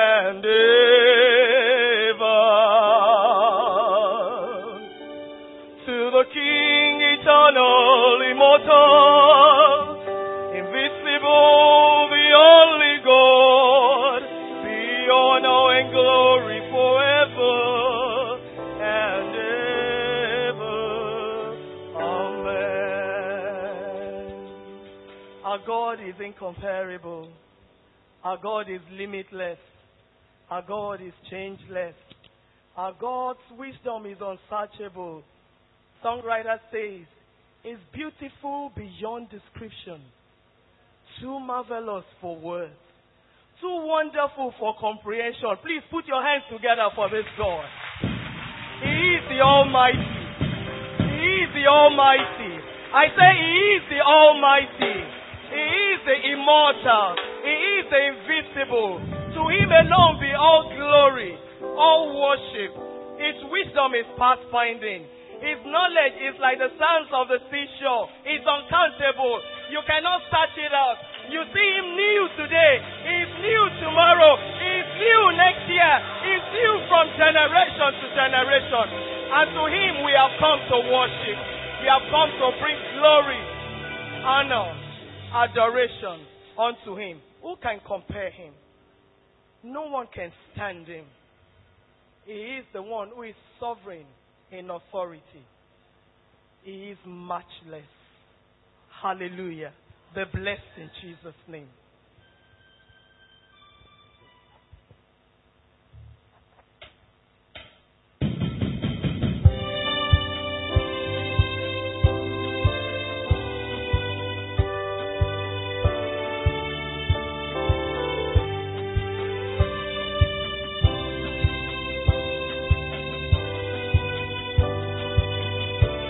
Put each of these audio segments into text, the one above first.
and ever. To the King eternal, immortal, invisible, the only God, be honor and glory forever and ever. Amen. Our God is incomparable. Our God is limitless. Our God is changeless. Our God's wisdom is unsearchable. Songwriter says, is beautiful beyond description, too marvelous for words, too wonderful for comprehension. Please put your hands together for this God. He is the Almighty. He is the Almighty. I say He is the Almighty. He is the immortal. He is the invisible. To Him alone be all glory, all worship. His wisdom is pathfinding. His knowledge is like the sands of the seashore. It's uncountable. You cannot search it out. You see Him new today. He's new tomorrow. He's new next year. He's new from generation to generation. And to Him we have come to worship. We have come to bring glory, honor, adoration unto Him. Who can compare Him? No one can stand Him. He is the one who is sovereign in authority. He is matchless. Hallelujah. Be blessed in Jesus' name.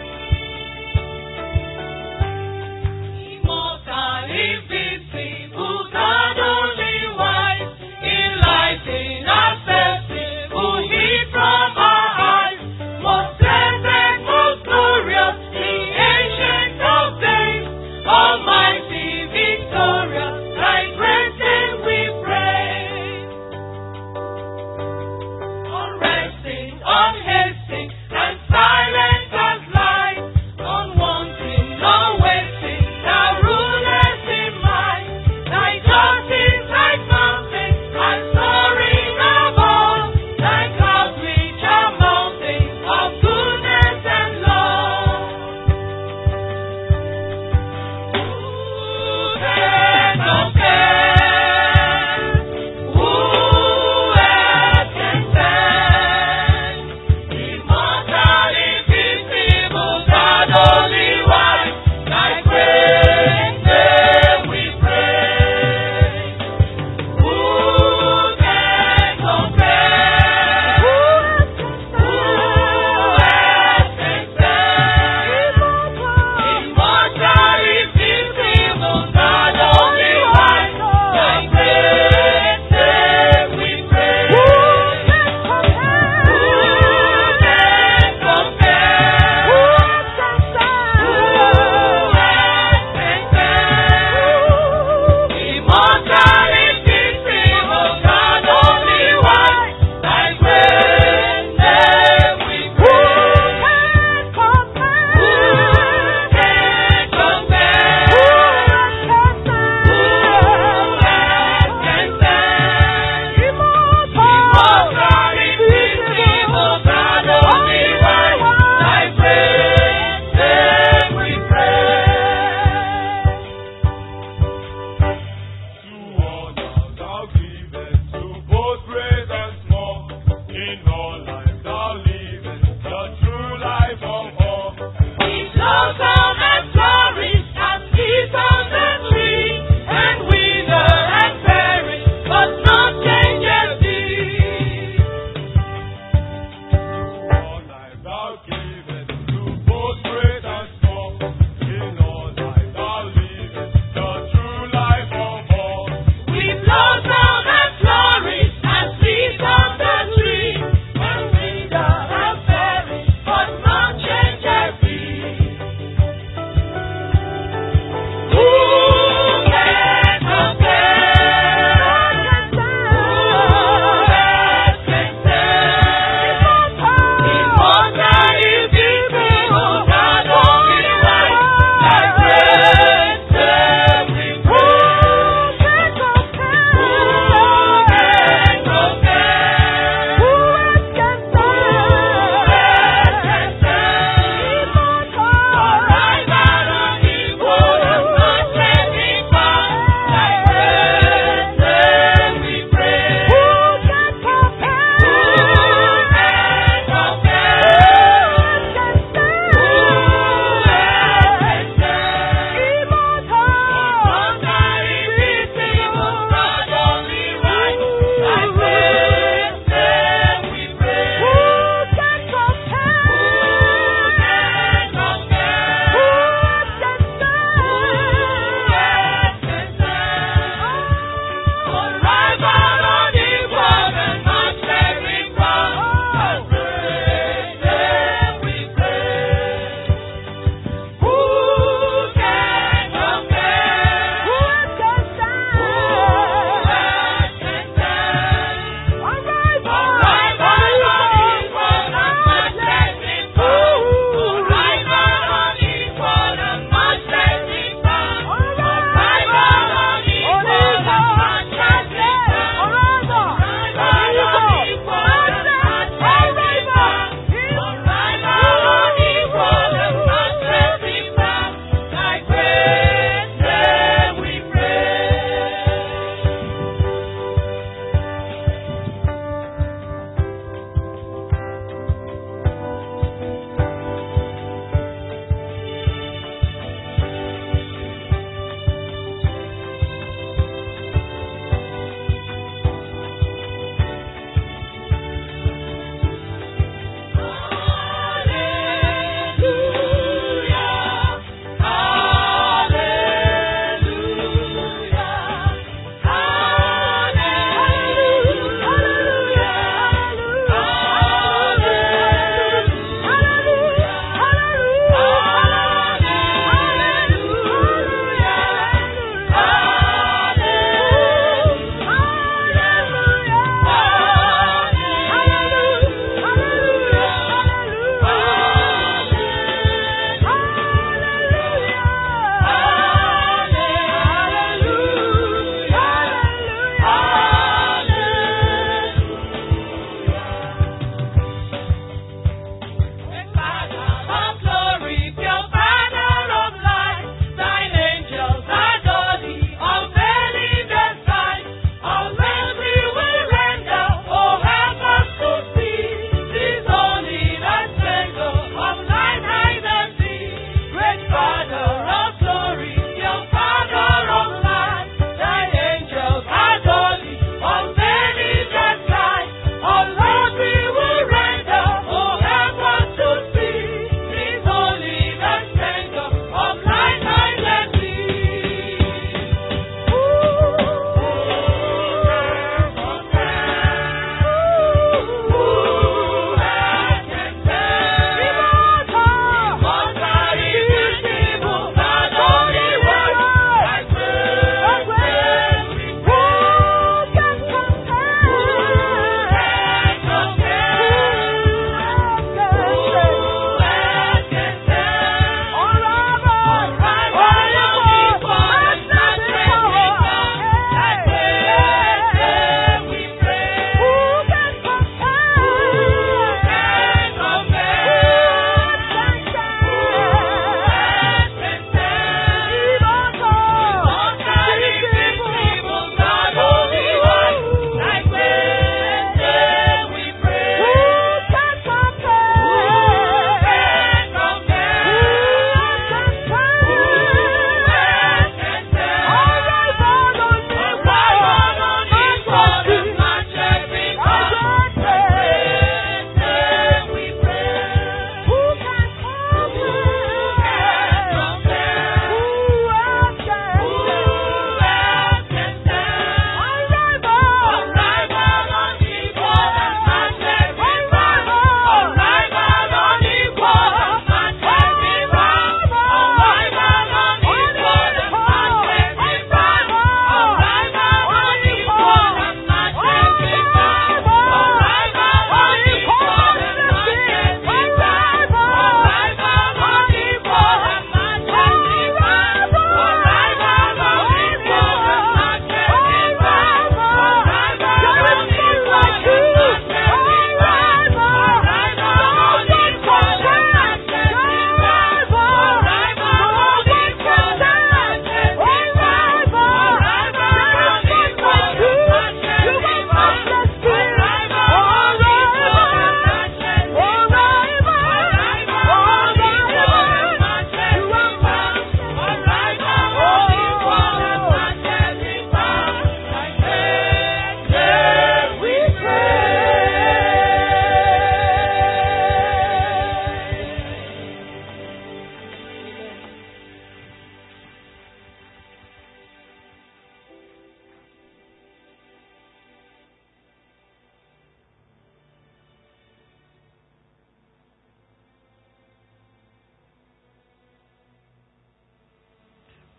Immortal, invisible.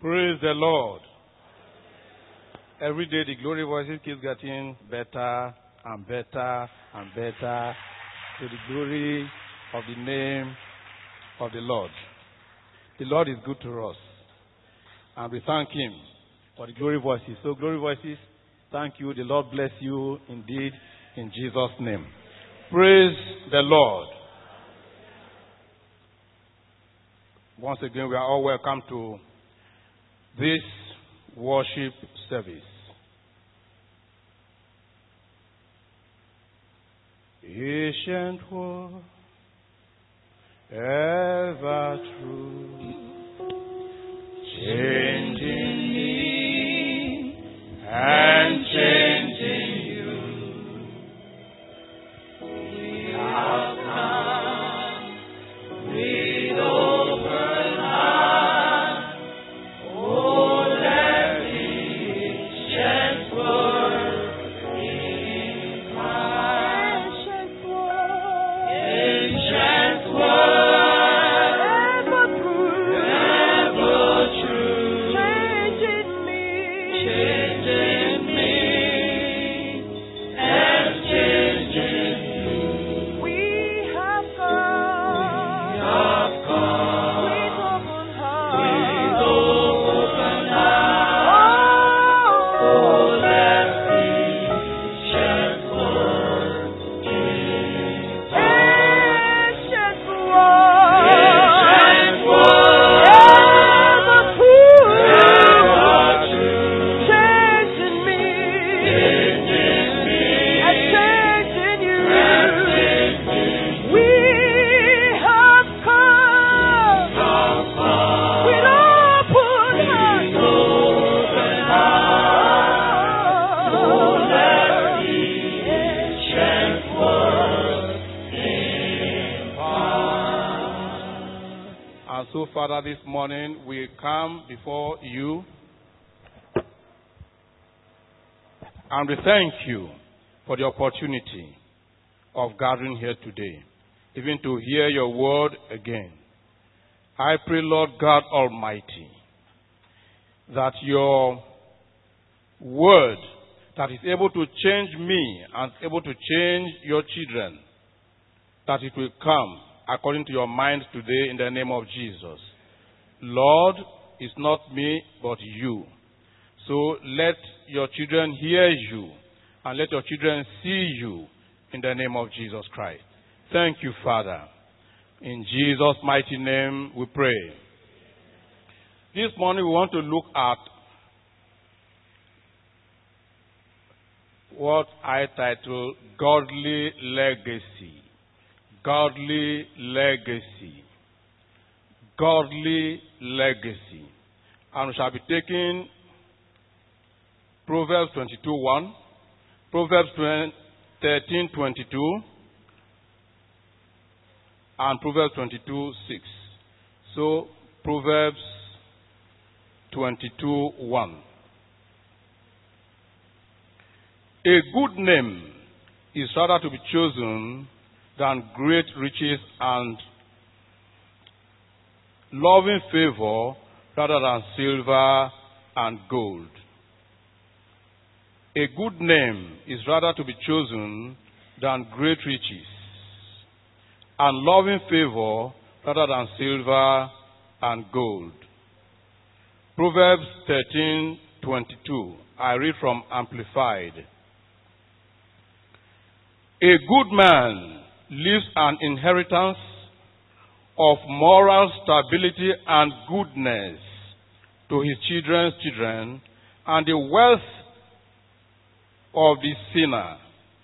Praise the Lord. Every day the glory voices keeps getting better and better and better to the glory of the name of the Lord. The Lord is good to us, and we thank Him for the glory voices. So glory voices, thank you. The Lord bless you indeed in Jesus' name. Praise the Lord. Once again, we are all welcome to this worship service. Ancient Word, ever true, changing me and changing you. We have come with open hearts. Oh, let the ancient Word in Christ. Ancient Word, ever true, changing me, and changing you. We have come with open hearts. Oh, let the ancient Word in Ancient Word, ever true, changing me, and changing you. We have come with open hearts. Oh, let the ancient Word impart. And so, Father, this morning we come before you and we thank you for the opportunity of gathering here today, even to hear your word again. I pray, Lord God Almighty, that your word that is able to change me and able to change your children, that it will come according to your mind today in the name of Jesus. Lord, it's not me, but you. So let your children hear you and let your children see you in the name of Jesus Christ. Thank you, Father. In Jesus' mighty name we pray. This morning we want to look at what I title Godly Legacy. Godly Legacy. Godly Legacy. And we shall be taking Proverbs 22:1, Proverbs 13:22, and Proverbs 22:6. So, Proverbs 22:1. A good name is rather to be chosen than great riches, and loving favor rather than silver and gold. A good name is rather to be chosen than great riches, and loving favor rather than silver and gold. Proverbs 13:22. I read from Amplified. A good man leaves an inheritance of moral stability and goodness to his children's children, and the wealth of the sinner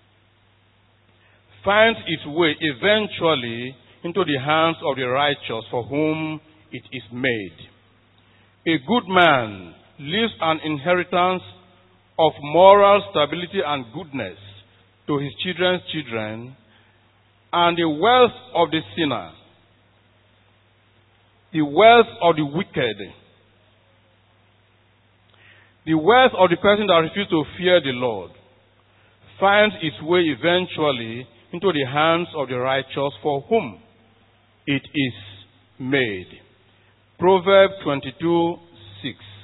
finds its way eventually into the hands of the righteous for whom it is made. A good man leaves an inheritance of moral stability and goodness to his children's children, and the wealth of the sinner, the wealth of the wicked, the wealth of the person that refuses to fear the Lord, finds its way eventually into the hands of the righteous for whom it is made. Proverbs 22:6.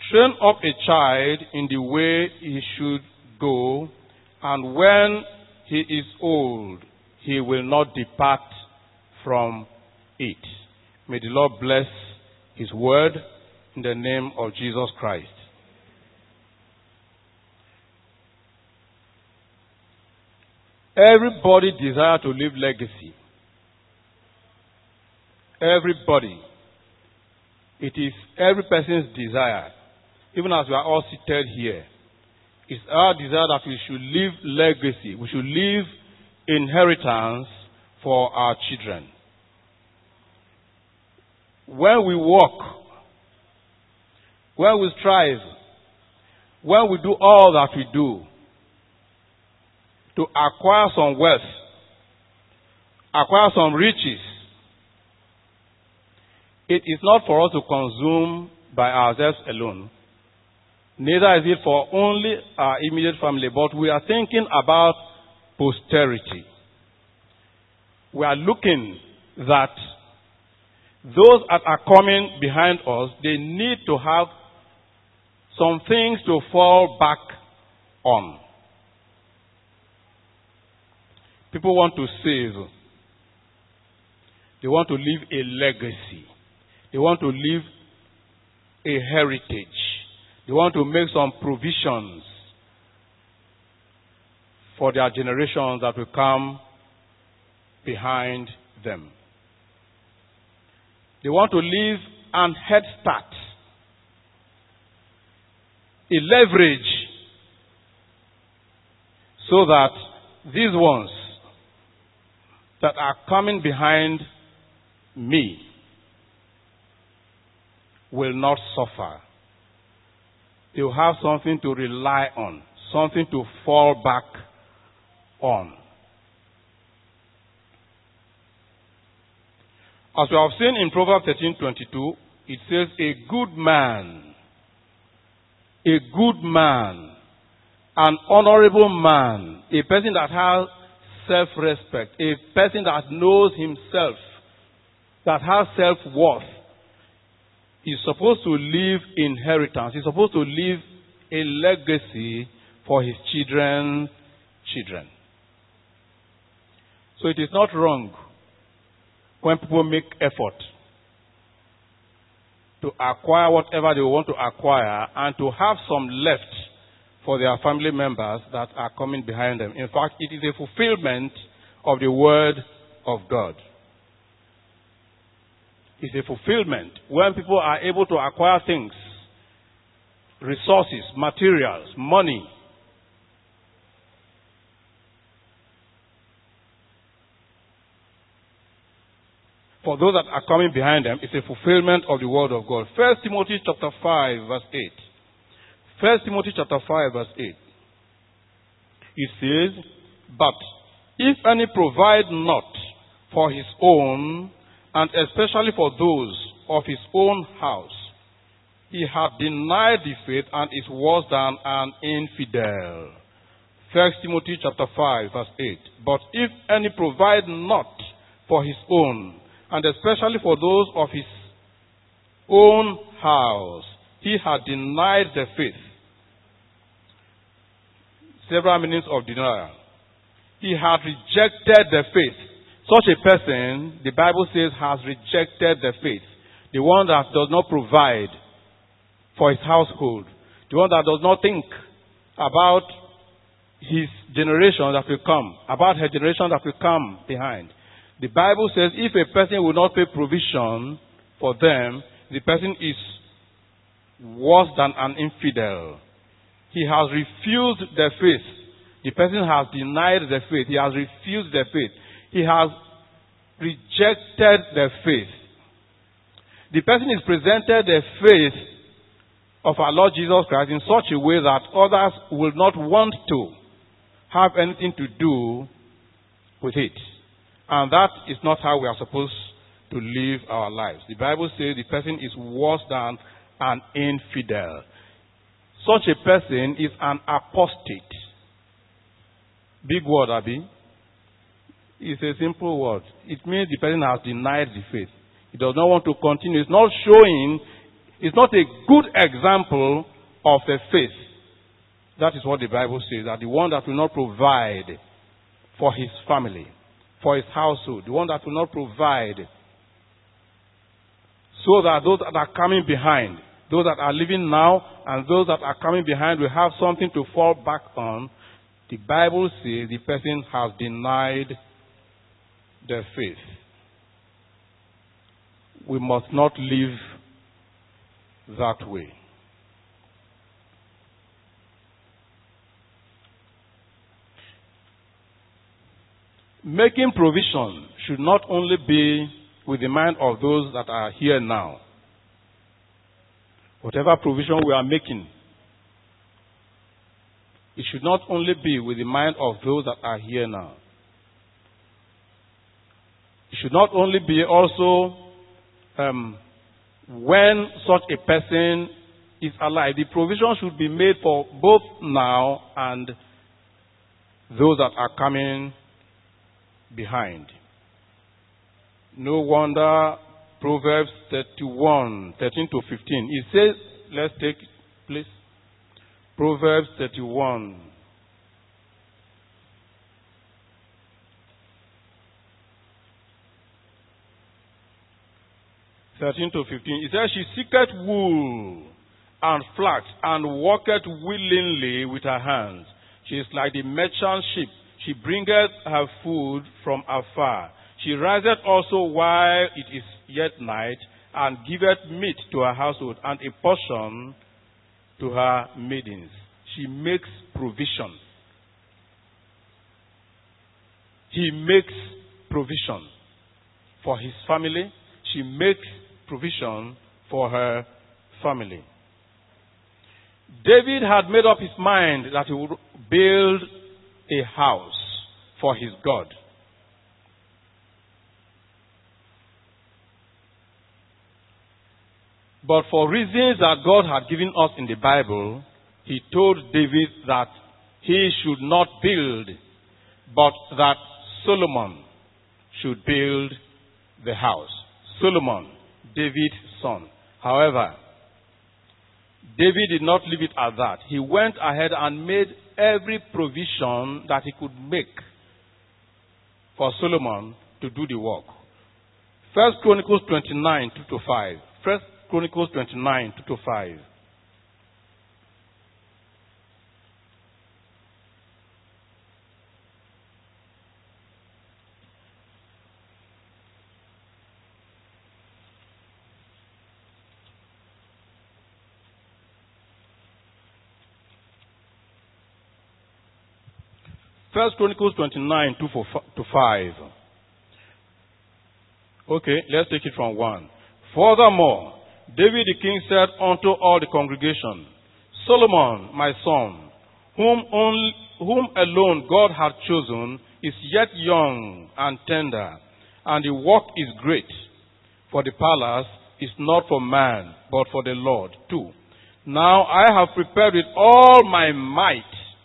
Train up a child in the way he should go, and when he is old, he will not depart from it. May the Lord bless his word in the name of Jesus Christ. Everybody desires to leave legacy. Everybody. It is every person's desire. Even as we are all seated here, it's our desire that we should leave legacy. We should leave inheritance for our children. When we work, when we strive, when we do all that we do to acquire some wealth, acquire some riches, it is not for us to consume by ourselves alone. Neither is it for only our immediate family, but we are thinking about posterity. We are looking that those that are coming behind us, they need to have some things to fall back on. People want to save. They want to leave a legacy. They want to leave a heritage. They want to make some provisions for their generations that will come behind them. They want to leave an head start, a leverage, so that these ones that are coming behind me will not suffer. They will have something to rely on, something to fall back on. As we have seen in Proverbs 13:22, it says, a good man, an honorable man, a person that has self-respect, a person that knows himself, that has self-worth, is supposed to leave inheritance. He's supposed to leave a legacy for his children's children. So it is not wrong when people make effort to acquire whatever they want to acquire and to have some left for their family members that are coming behind them. In fact, it is a fulfillment of the word of God. It's a fulfillment when people are able to acquire things, resources, materials, money. For those that are coming behind them, it's a fulfillment of the word of God. 1 Timothy chapter 5, verse 8. 1 Timothy chapter 5, verse 8. It says, but if any provide not for his own, and especially for those of his own house, he hath denied the faith and is worse than an infidel. 1 Timothy chapter 5, verse 8. But if any provide not for his own, and especially for those of his own house, he hath denied the faith. Several meanings of denial. He hath rejected the faith. Such a person, the Bible says, has rejected the faith. The one that does not provide for his household. The one that does not think about his generation that will come, about her generation that will come behind. The Bible says if a person will not pay provision for them, the person is worse than an infidel. He has refused the faith. The person has denied the faith. He has refused the faith. He has rejected the faith. The person is presented the faith of our Lord Jesus Christ in such a way that others will not want to have anything to do with it. And that is not how we are supposed to live our lives. The Bible says the person is worse than an infidel. Such a person is an apostate. Big word, Abi. It's a simple word. It means the person has denied the faith. He does not want to continue. It's not showing It's not a good example of a faith. That is what the Bible says, that the one that will not provide for his family, for his household, the one that will not provide so that those that are coming behind, those that are living now and those that are coming behind will have something to fall back on. The Bible says the person has denied their faith. We must not live that way. Making provision should not only be with the mind of those that are here now. Whatever provision we are making, it should not only be with the mind of those that are here now. It should not only be also when such a person is alive. The provision should be made for both now and those that are coming behind. No wonder Proverbs 31, 13 to 15. It says, let's take it, please. Proverbs 31. To 15. It says, she seeketh wool and flax and walketh willingly with her hands. She is like the merchant ship. She bringeth her food from afar. She riseth also while it is yet night, and giveth meat to her household, and a portion to her maidens. She makes provision. He makes provision for his family. She makes provision for her family. David had made up his mind that he would build a house for his God. But for reasons that God had given us in the Bible, he told David that he should not build, but that Solomon should build the house. Solomon, David's son. However, David did not leave it at that. He went ahead and made every provision that he could make for Solomon to do the work. 1 Chronicles 29, 2-5. 1 Chronicles 29, 2-5. First Chronicles 29, 2-5. Okay, let's take it from 1. Furthermore, David the king said unto all the congregation, Solomon, my son, whom alone God had chosen, is yet young and tender, and the work is great. For the palace is not for man, but for the Lord. 2. Now I have prepared with all my might.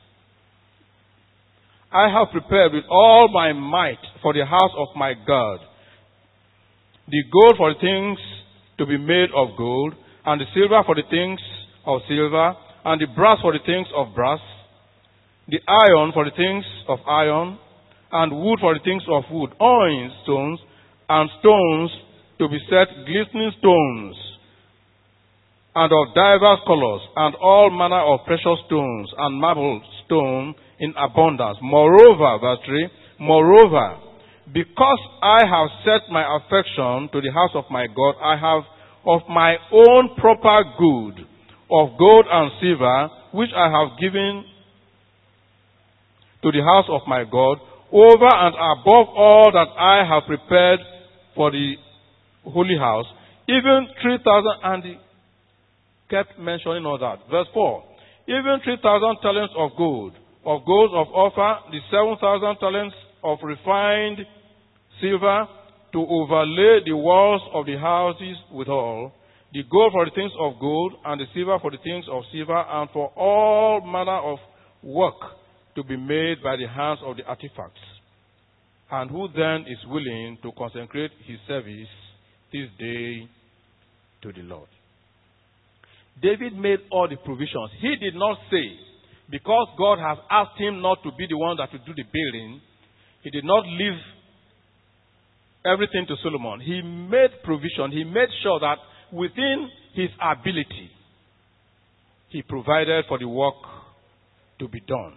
I have prepared with all my might for the house of my God. The gold for the things to be made of gold, and the silver for the things of silver, and the brass for the things of brass, the iron for the things of iron, and wood for the things of wood, onyx stones, and stones to be set, glistening stones, and of divers colors, and all manner of precious stones, and marble stone in abundance. Moreover, verse 3, moreover, because I have set my affection to the house of my God, I have of my own proper good, of gold and silver, which I have given to the house of my God, over and above all that I have prepared for the holy house, even 3,000, and he kept mentioning all that. Verse 4, even 3,000 talents of gold of Ophir, the 7,000 talents of refined silver, to overlay the walls of the houses withal, the gold for the things of gold, and the silver for the things of silver, and for all manner of work to be made by the hands of the artifacts. And who then is willing to consecrate his service this day to the Lord? David made all the provisions. He did not say, because God has asked him not to be the one that will do the building, he did not leave everything to Solomon. He made provision. He made sure that within his ability, he provided for the work to be done.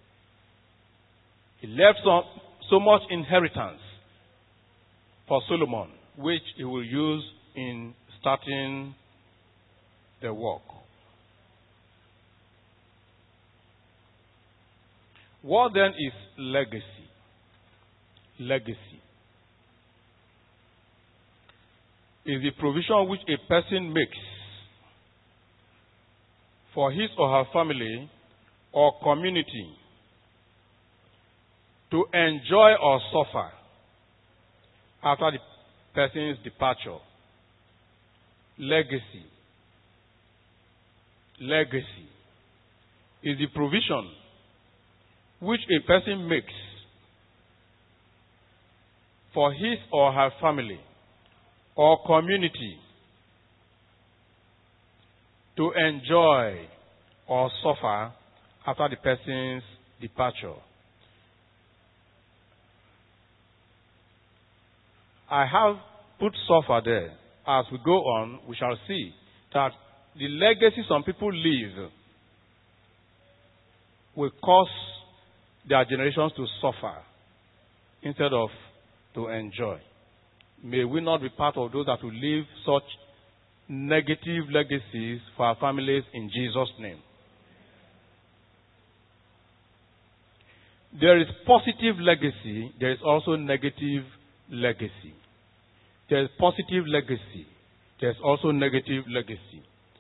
He left so much inheritance for Solomon, which he will use in starting the work. What then is legacy? Legacy is the provision which a person makes for his or her family or community to enjoy or suffer after the person's departure. Legacy. Legacy is the provision which a person makes for his or her family or community to enjoy or suffer after the person's departure. I have put suffer there. As we go on, we shall see that the legacy some people leave will cause their generations to suffer instead of to enjoy. May we not be part of those that will leave such negative legacies for our families in Jesus' name. There is positive legacy. There is also negative legacy. There is positive legacy. There is also negative legacy.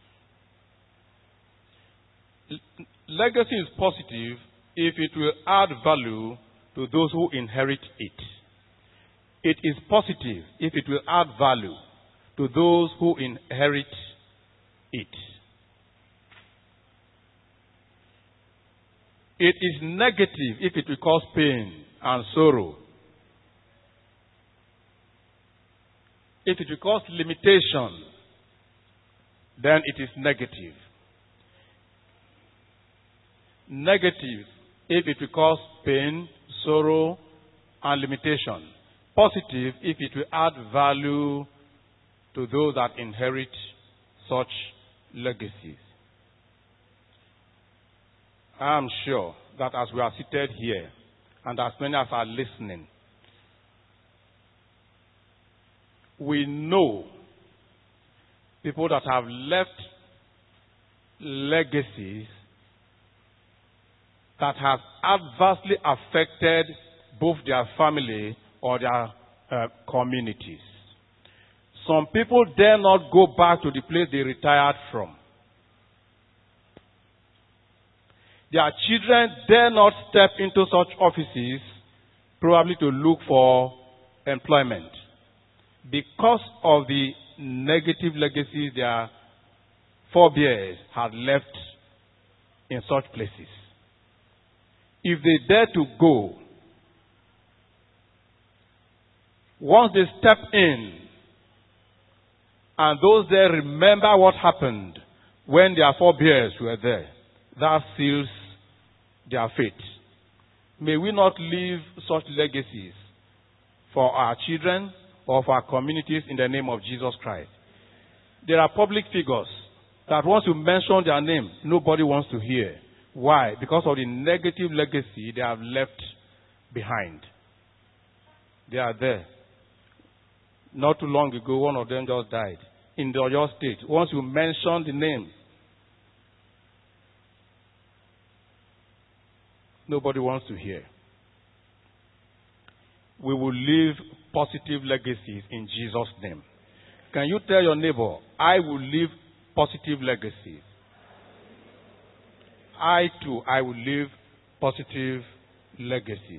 Legacy is positive if it will add value to those who inherit it. It is positive if it will add value to those who inherit it. It is negative if it will cause pain and sorrow. If it will cause limitation, then it is negative. Negative if it will cause pain, sorrow, and limitation. Positive if it will add value to those that inherit such legacies. I am sure that as we are seated here, and as many as are listening, we know people that have left legacies that have adversely affected both their family or their communities. Some people dare not go back to the place they retired from. Their children dare not step into such offices, probably to look for employment, because of the negative legacies their forebears had left in such places. If they dare to go, once they step in, and those there remember what happened when their forebears were there, that seals their fate. May we not leave such legacies for our children or for our communities in the name of Jesus Christ. There are public figures that once you mention their name, nobody wants to hear. Why? Because of the negative legacy they have left behind. They are there. Not too long ago, one of them just died in the Oyo State. Once you mention the name, nobody wants to hear. We will leave positive legacies in Jesus' name. Can you tell your neighbor, I will leave positive legacies? I too, I will leave positive legacies.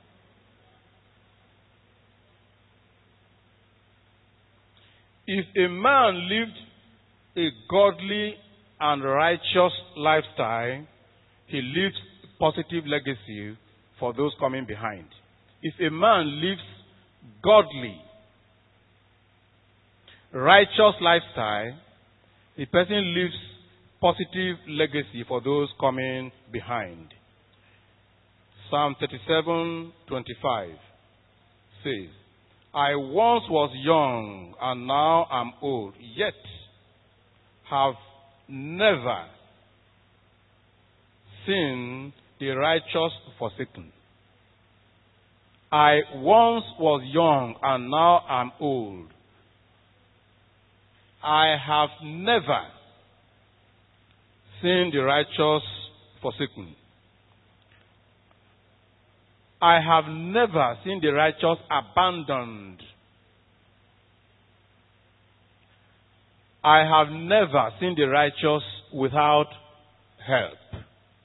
If a man lived a godly and righteous lifestyle, he leaves positive legacy for those coming behind. If a man lives godly, righteous lifestyle, the person leaves positive legacy for those coming behind. Psalm 37:25 says, I once was young and now am old, yet have never seen the righteous forsaken. I once was young and now am old. I have never seen the righteous forsaken. I have never seen the righteous abandoned. I have never seen the righteous without help.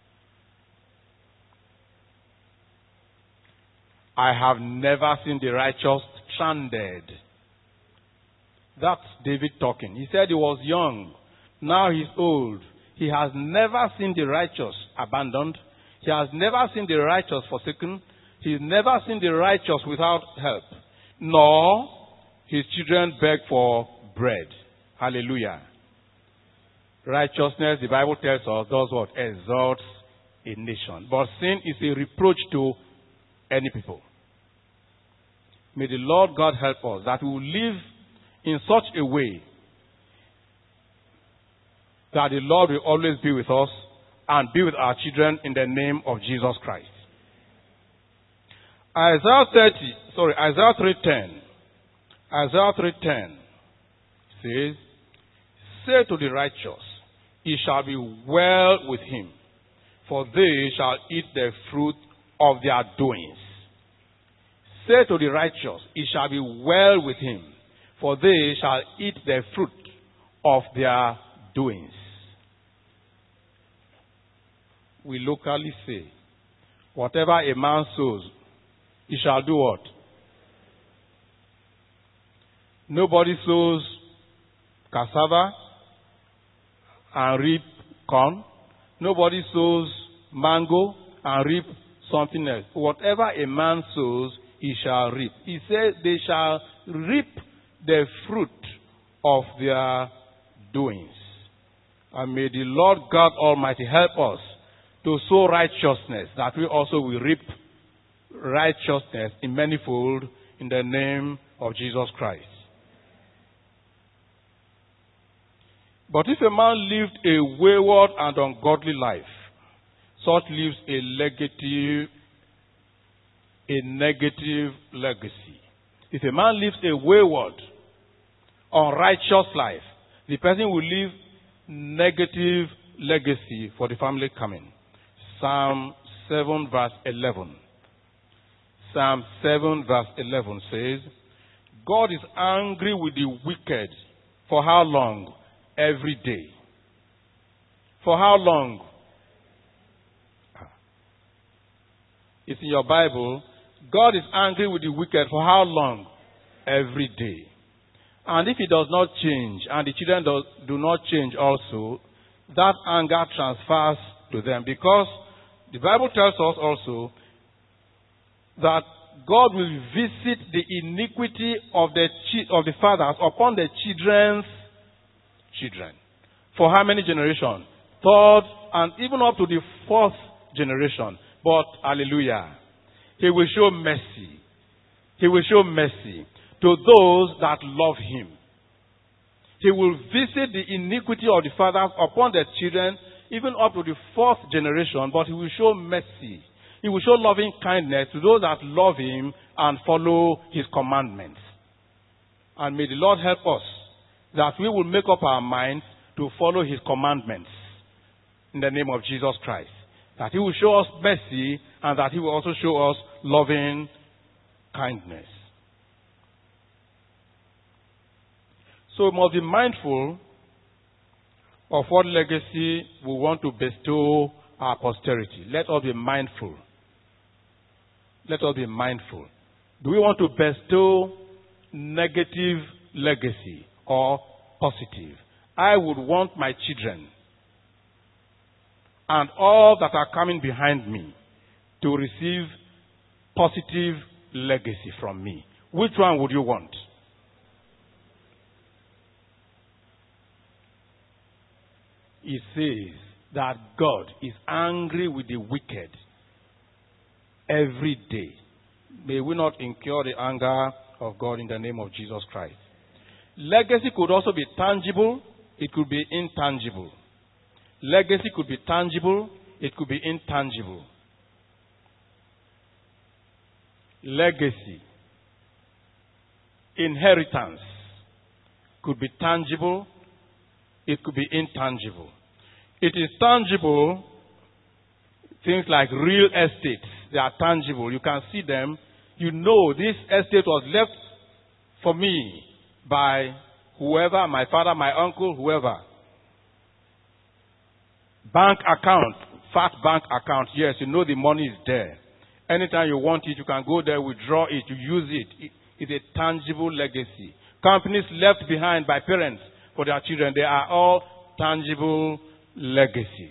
I have never seen the righteous stranded. That's David talking. He said he was young. Now he's old. He has never seen the righteous abandoned. He has never seen the righteous forsaken. He's never seen the righteous without help. Nor his children beg for bread. Hallelujah. Righteousness, the Bible tells us, does what? Exalts a nation. But sin is a reproach to any people. May the Lord God help us that we will live in such a way that the Lord will always be with us and be with our children in the name of Jesus Christ. Isaiah 3:10. Isaiah 3:10 says, say to the righteous, it shall be well with him, for they shall eat the fruit of their doings. Say to the righteous, it shall be well with him, for they shall eat the fruit of their doings. We locally say, whatever a man sows, he shall do what? Nobody sows cassava and reap corn. Nobody sows mango and reap something else. Whatever a man sows, he shall reap. He says they shall reap the fruit of their doings. And may the Lord God Almighty help us to sow righteousness, that we also will reap righteousness in manifold in the name of Jesus Christ. But if a man lived a wayward and ungodly life, such leaves a negative legacy. If a man lives a wayward, unrighteous life, the person will leave negative legacy for the family coming. Psalm 7 verse 11. Psalm 7 verse 11 says, God is angry with the wicked. For how long? Every day. For how long? It's in your Bible. God is angry with the wicked. For how long? Every day. And if he does not change, and the children do not change also, that anger transfers to them. Because the Bible tells us also that God will visit the iniquity of the fathers upon the children's children. For how many generations? Third, and even up to the fourth generation. But, hallelujah, he will show mercy. He will show mercy to those that love him. He will visit the iniquity of the fathers upon their children, even up to the fourth generation, but he will show mercy. He will show loving kindness to those that love him and follow his commandments. And may the Lord help us that we will make up our minds to follow his commandments in the name of Jesus Christ. That he will show us mercy and that he will also show us loving kindness. So we must be mindful of what legacy we want to bestow our posterity. Let us be mindful. Let us be mindful. Do we want to bestow negative legacy or positive? I would want my children and all that are coming behind me to receive positive legacy from me. Which one would you want? it says that God is angry with the wicked every day. May we not incur the anger of God in the name of Jesus Christ. Legacy could also be tangible. It could be intangible. Legacy could be tangible. It could be intangible. Legacy, inheritance could be tangible. It could be intangible. It is tangible. Things like real estates, they are tangible. You can see them. You know this estate was left for me by whoever, my father, my uncle, whoever. Bank account, fat bank account. Yes, you know the money is there. Anytime you want it, you can go there, withdraw it, you use it. It's a tangible legacy. Companies left behind by parents for their children, they are all tangible legacies.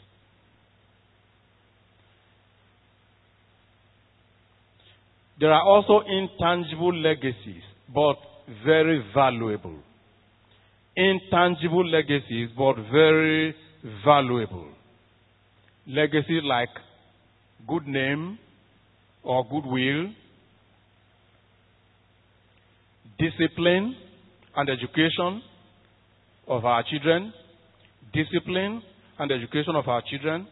There are also intangible legacies, but very valuable. Intangible legacies, but very valuable. Legacies like good name or goodwill, discipline and education of our children, discipline and education of our children,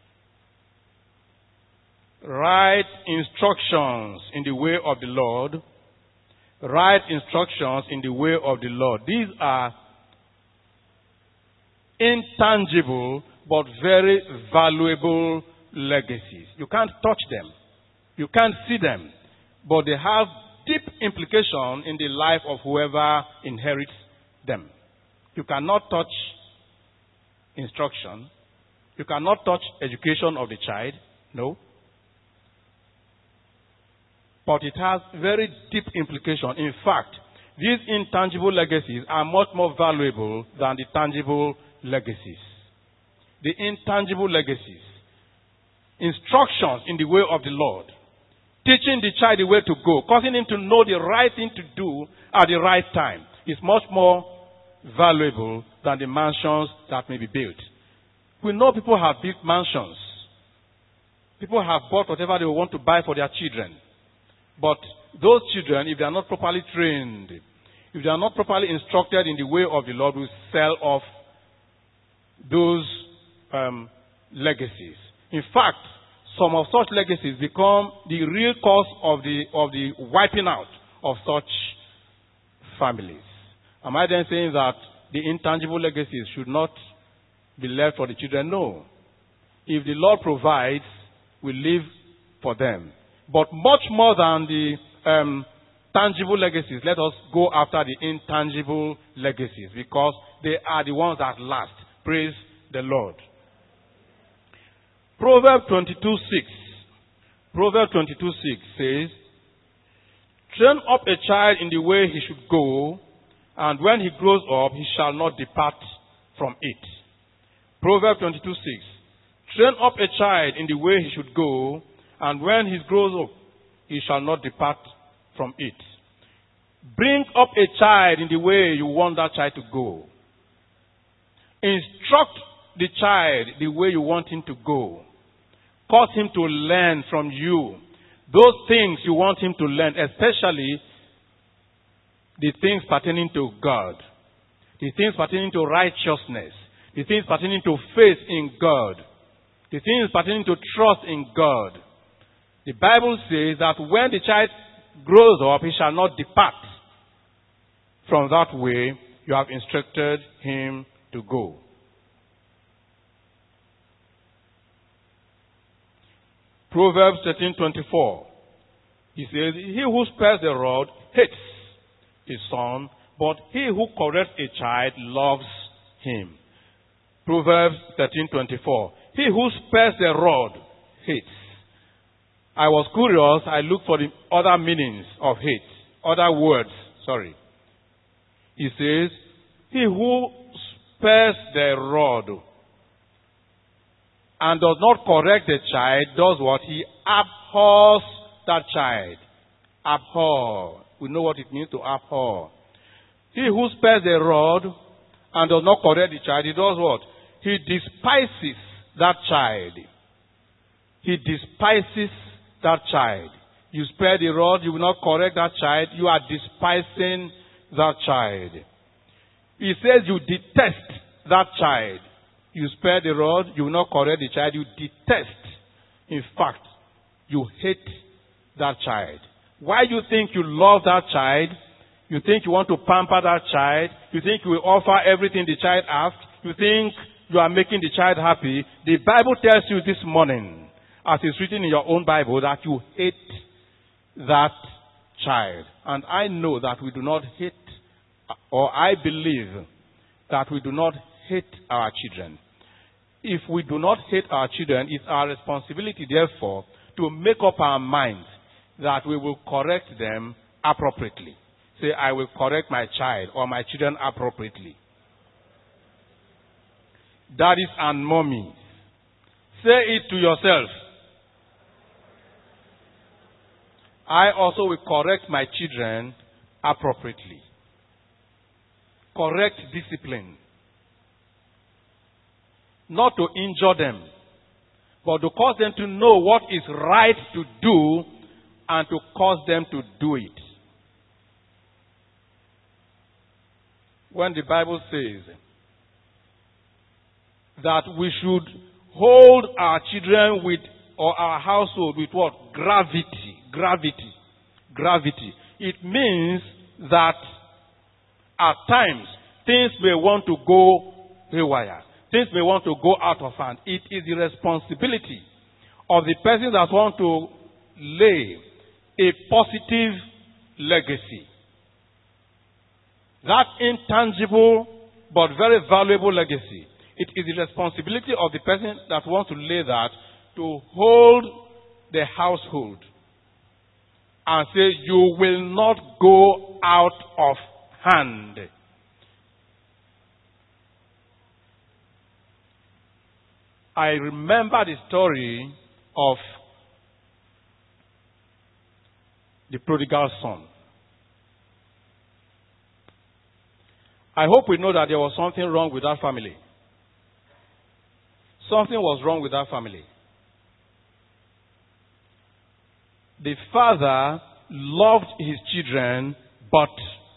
right instructions in the way of the Lord, right instructions in the way of the Lord. These are intangible but very valuable legacies. You can't touch them. You can't see them. But they have deep implication in the life of whoever inherits them. You cannot touch instruction. You cannot touch education of the child. No. But it has very deep implication. In fact, these intangible legacies are much more valuable than the tangible legacies. The intangible legacies. Instructions in the way of the Lord. Teaching the child the way to go. Causing him to know the right thing to do at the right time. Is much more valuable than the mansions that may be built. We know people have built mansions. People have bought whatever they want to buy for their children. But those children, if they are not properly trained, if they are not properly instructed in the way of the Lord, will sell off those legacies. In fact, some of such legacies become the real cause of the wiping out of such families. Am I then saying that the intangible legacies should not be left for the children? No. If the Lord provides, we live for them. But much more than the tangible legacies, let us go after the intangible legacies, because they are the ones that last. Praise the Lord. Proverbs 22:6. Proverbs 22:6 says, "Train up a child in the way he should go, and when he grows up, he shall not depart from it." Proverbs 22:6. "Train up a child in the way he should go, and when he grows up, he shall not depart from it." Bring up a child in the way you want that child to go. Instruct the child the way you want him to go. Cause him to learn from you those things you want him to learn, especially the things pertaining to God, the things pertaining to righteousness, the things pertaining to faith in God, the things pertaining to trust in God. The Bible says that when the child grows up, he shall not depart from that way you have instructed him to go. Proverbs 13:24. He says, "He who spares the rod hates his son, but he who corrects a child loves him." Proverbs 13:24. "He who spares the rod hates." I was curious. I looked for the other meanings of hate. Other words, sorry. He says, "He who spares the rod and does not correct the child does what? He abhors that child." Abhor. We know what it means to abhor. He who spares the rod and does not correct the child, he does what? he despises that child. He despises that child. You spare the rod, you will not correct that child. You are despising that child. He says you detest that child. You spare the rod, you will not correct the child. You detest. In fact, you hate that child. Why do you think you love that child? You think you want to pamper that child? You think you will offer everything the child asks? You think you are making the child happy? The Bible tells you this morning, as it's written in your own Bible, that you hate that child. And I know that we do not hate, or I believe that we do not hate our children. If we do not hate our children, it's our responsibility, therefore, to make up our minds that we will correct them appropriately. Say, I will correct my child or my children appropriately. Daddies and mommies, say it to yourself. I also will correct my children appropriately. Correct discipline. Not to injure them, but to cause them to know what is right to do and to cause them to do it. When the Bible says that we should hold our children with, or our household with what? Gravity. It means that at times things may want to go haywire. Things may want to go out of hand. It is the responsibility of the person that wants to lay a positive legacy. That intangible but very valuable legacy. It is the responsibility of the person that wants to lay that to hold the household and say, you will not go out of hand. I remember the story of the prodigal son. I hope we know that there was something wrong with that family. Something was wrong with that family. The father loved his children, but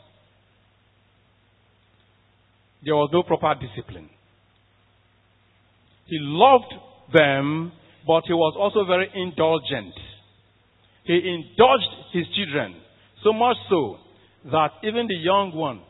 there was no proper discipline. He loved them, but he was also very indulgent. He indulged his children, so much so that even the young one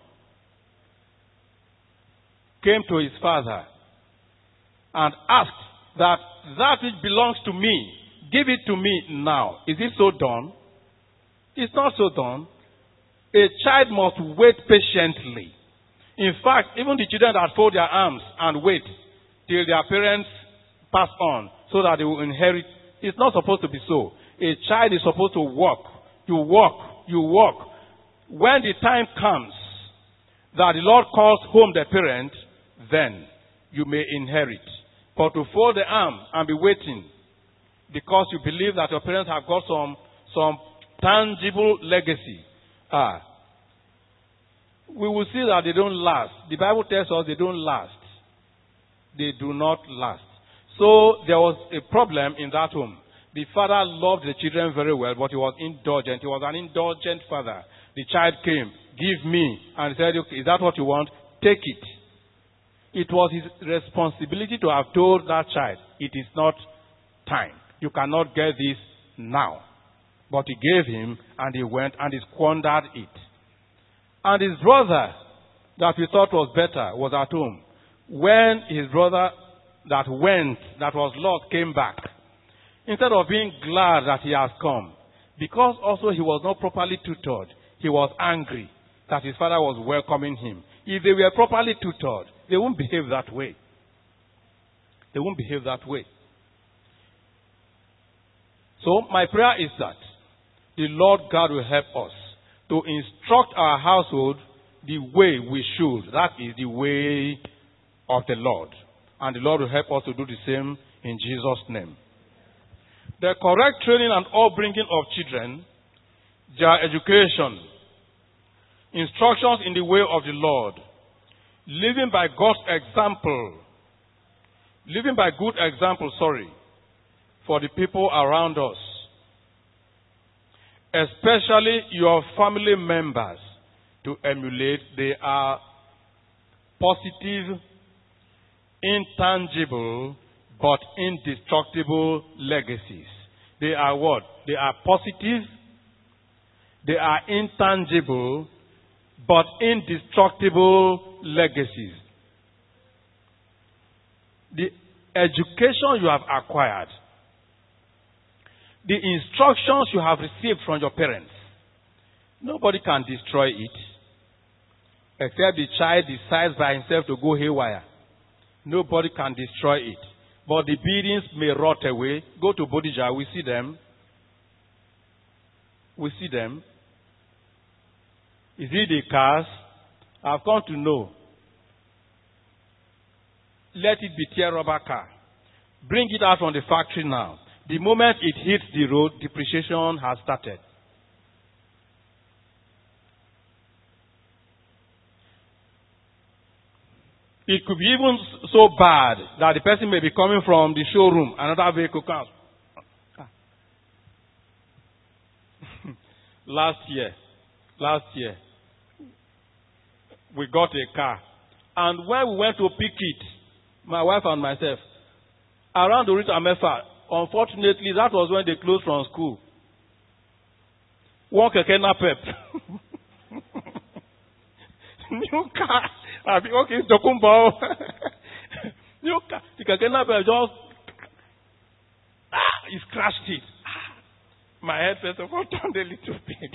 came to his father and asked that which belongs to me, give it to me now. Is it so done? It's not so done. A child must wait patiently. In fact, even the children that fold their arms and wait till their parents pass on so that they will inherit, it's not supposed to be so. A child is supposed to walk. You walk. When the time comes that the Lord calls home the parent, then you may inherit. But to fold the arm and be waiting because you believe that your parents have got some tangible legacy, we will see that they don't last. The Bible tells us they don't last. They do not last. So there was a problem in that home. The father loved the children very well, but he was indulgent. He was an indulgent father. The child came, give me, and he said, okay, is that what you want? Take it. It was his responsibility to have told that child, it is not time. You cannot get this now. But he gave him, and he went, and he squandered it. And his brother, that we thought was better, was at home. When his brother that was lost, came back, instead of being glad that he has come, because also he was not properly tutored, he was angry that his father was welcoming him. If they were properly tutored, they won't behave that way. They won't behave that way. So my prayer is that the Lord God will help us to instruct our household the way we should. That is the way of the Lord. And the Lord will help us to do the same in Jesus' name. The correct training and upbringing of children, their education, instructions in the way of the Lord, living by God's example, Living by good example, for the people around us, especially your family members, to emulate. They are positive, intangible, but indestructible legacies. They are what? They are positive, they are intangible, but indestructible legacies. The education you have acquired, the instructions you have received from your parents, nobody can destroy it, except the child decides by himself to go haywire. Nobody can destroy it. But the buildings may rot away. Go to Bodija, we see them. We see them. Is it the cars? I've come to know. Let it be tear rubber car. Bring it out from the factory now. The moment it hits the road, depreciation has started. It could be even so bad that the person may be coming from the showroom, another vehicle comes. Last year, we got a car. And when we went to pick it, my wife and myself, around the Rita Mefa, unfortunately, that was when they closed from school. One kekena pep. New car. Okay, Tokumbo. New car. The kekena pep just it crashed it. My head first of all turned a little bit.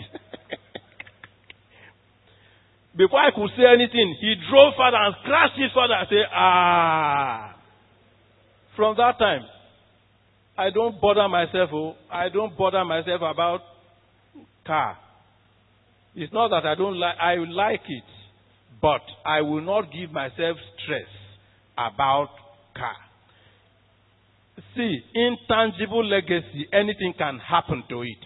Before I could say anything, he drove further and crashed it further. I say, From that time, I don't bother myself. I don't bother myself about car. It's not that I don't like. I like it, but I will not give myself stress about car. See, intangible legacy, anything can happen to it.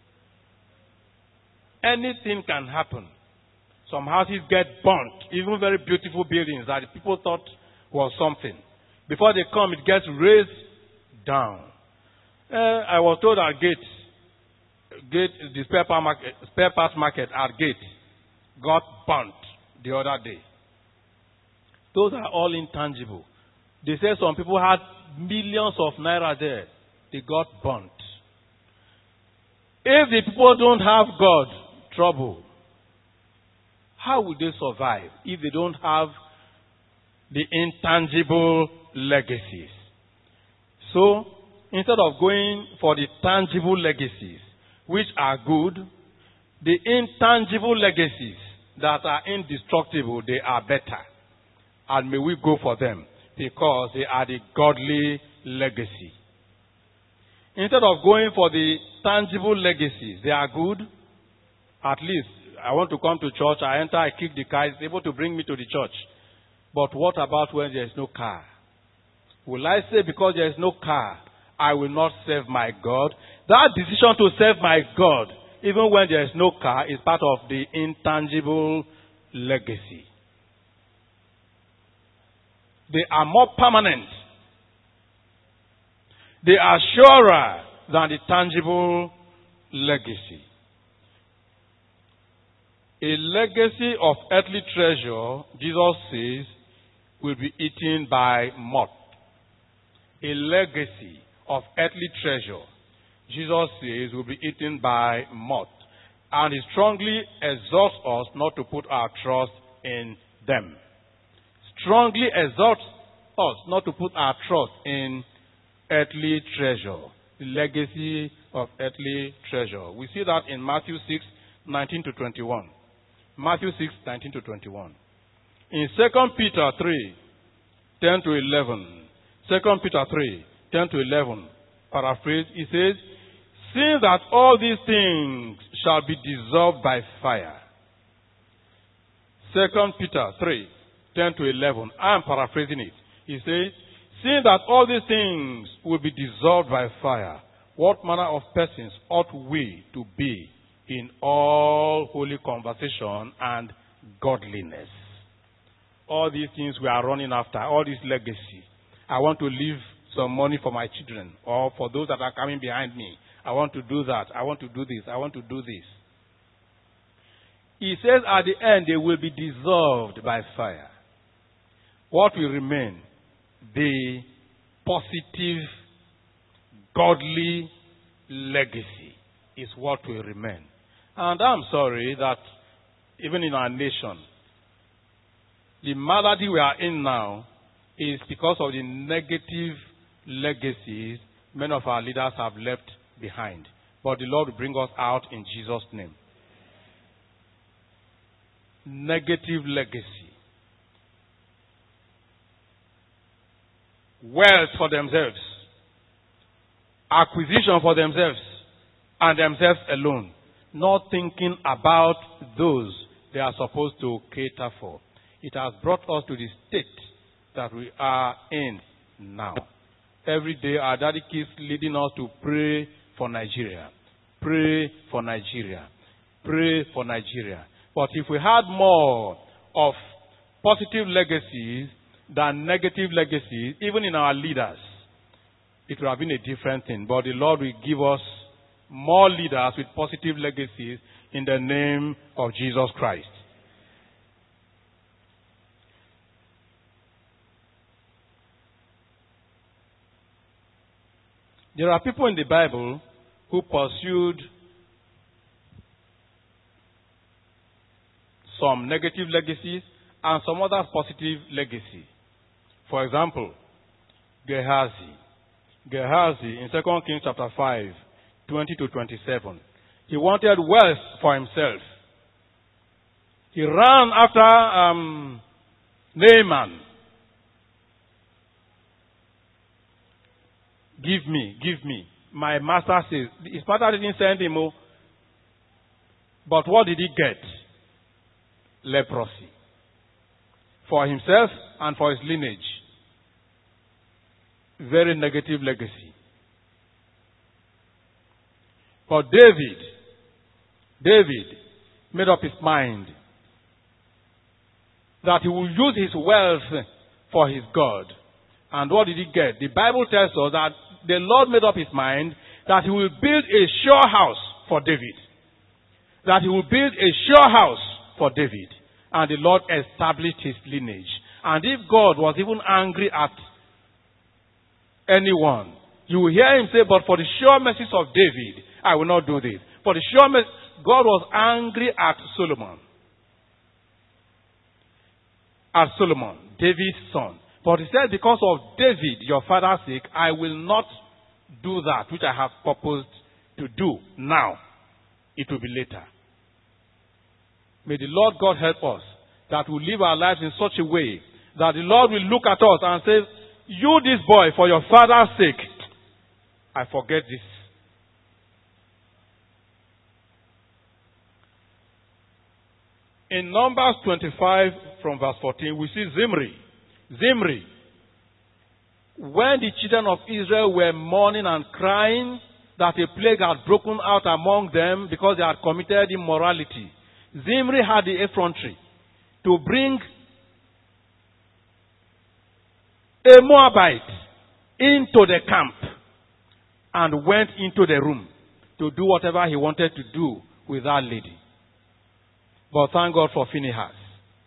Anything can happen. Some houses get burnt, even very beautiful buildings that the people thought was something. Before they come, it gets raised down. I was told at the spare parts market at Gate got burnt the other day. Those are all intangible. They say some people had millions of naira there. They got burnt. If the people don't have God, trouble. How will they survive if they don't have the intangible legacies? So, instead of going for the tangible legacies, which are good, the intangible legacies that are indestructible, they are better. And may we go for them, because they are the godly legacy. Instead of going for the tangible legacies, they are good. At least, I want to come to church, I enter, I kick the car, it's able to bring me to the church. But what about when there is no car? Will I say because there is no car, I will not serve my God? That decision to serve my God, even when there is no car, is part of the intangible legacy. They are more permanent. They are surer than the tangible legacy. A legacy of earthly treasure, Jesus says, will be eaten by moth. A legacy of earthly treasure, Jesus says, will be eaten by moth. And he strongly exhorts us not to put our trust in them. Strongly exhorts us not to put our trust in earthly treasure. The legacy of earthly treasure. We see that in Matthew 6, 19 to 21. Matthew 6, 19 to 21. In 2 Peter 3, 10 to 11. 2 Peter 3, 10 to 11. Paraphrase, it says, seeing that all these things shall be dissolved by fire. 2 Peter 3, 10 to 11. I am paraphrasing it. He says, seeing that all these things will be dissolved by fire, what manner of persons ought we to be in all holy conversation and godliness? All these things we are running after, all this legacy. I want to leave some money for my children or for those that are coming behind me. I want to do that. I want to do this. I want to do this. He says at the end they will be dissolved by fire. What will remain? The positive, godly legacy is what will remain. And I'm sorry that even in our nation, the malady we are in now is because of the negative legacies many of our leaders have left behind. But the Lord will bring us out in Jesus' name. Negative legacy. Wealth for themselves. Acquisition for themselves. And themselves alone. Not thinking about those they are supposed to cater for. It has brought us to the state that we are in now. Every day our daddy keeps leading us to pray for Nigeria. Pray for Nigeria. Pray for Nigeria. But if we had more of positive legacies than negative legacies, even in our leaders, it would have been a different thing. But the Lord will give us more leaders with positive legacies in the name of Jesus Christ. There are people in the Bible who pursued some negative legacies and some other positive legacy. For example, Gehazi. Gehazi in 2 Kings chapter 5, 20 to 27. He wanted wealth for himself. He ran after Naaman. Give me. My master says, his master didn't send him, but what did he get? Leprosy. For himself and for his lineage. Very negative legacy. But David made up his mind that he will use his wealth for his God. And what did he get? The Bible tells us that the Lord made up his mind that he will build a sure house for David. That he will build a sure house for David. And the Lord established his lineage. And if God was even angry at anyone, you will hear him say, but for the sure mercies of David, I will not do this. For the sure mercy, God was angry at Solomon. At Solomon, David's son. But he said, because of David, your father's sake, I will not do that which I have purposed to do now. It will be later. May the Lord God help us that we live our lives in such a way that the Lord will look at us and say, you, this boy, for your father's sake, I forget this. In Numbers 25 from verse 14, we see Zimri. When the children of Israel were mourning and crying that a plague had broken out among them because they had committed immorality, Zimri had the effrontery to bring a Moabite into the camp and went into the room to do whatever he wanted to do with that lady. But thank God for Phinehas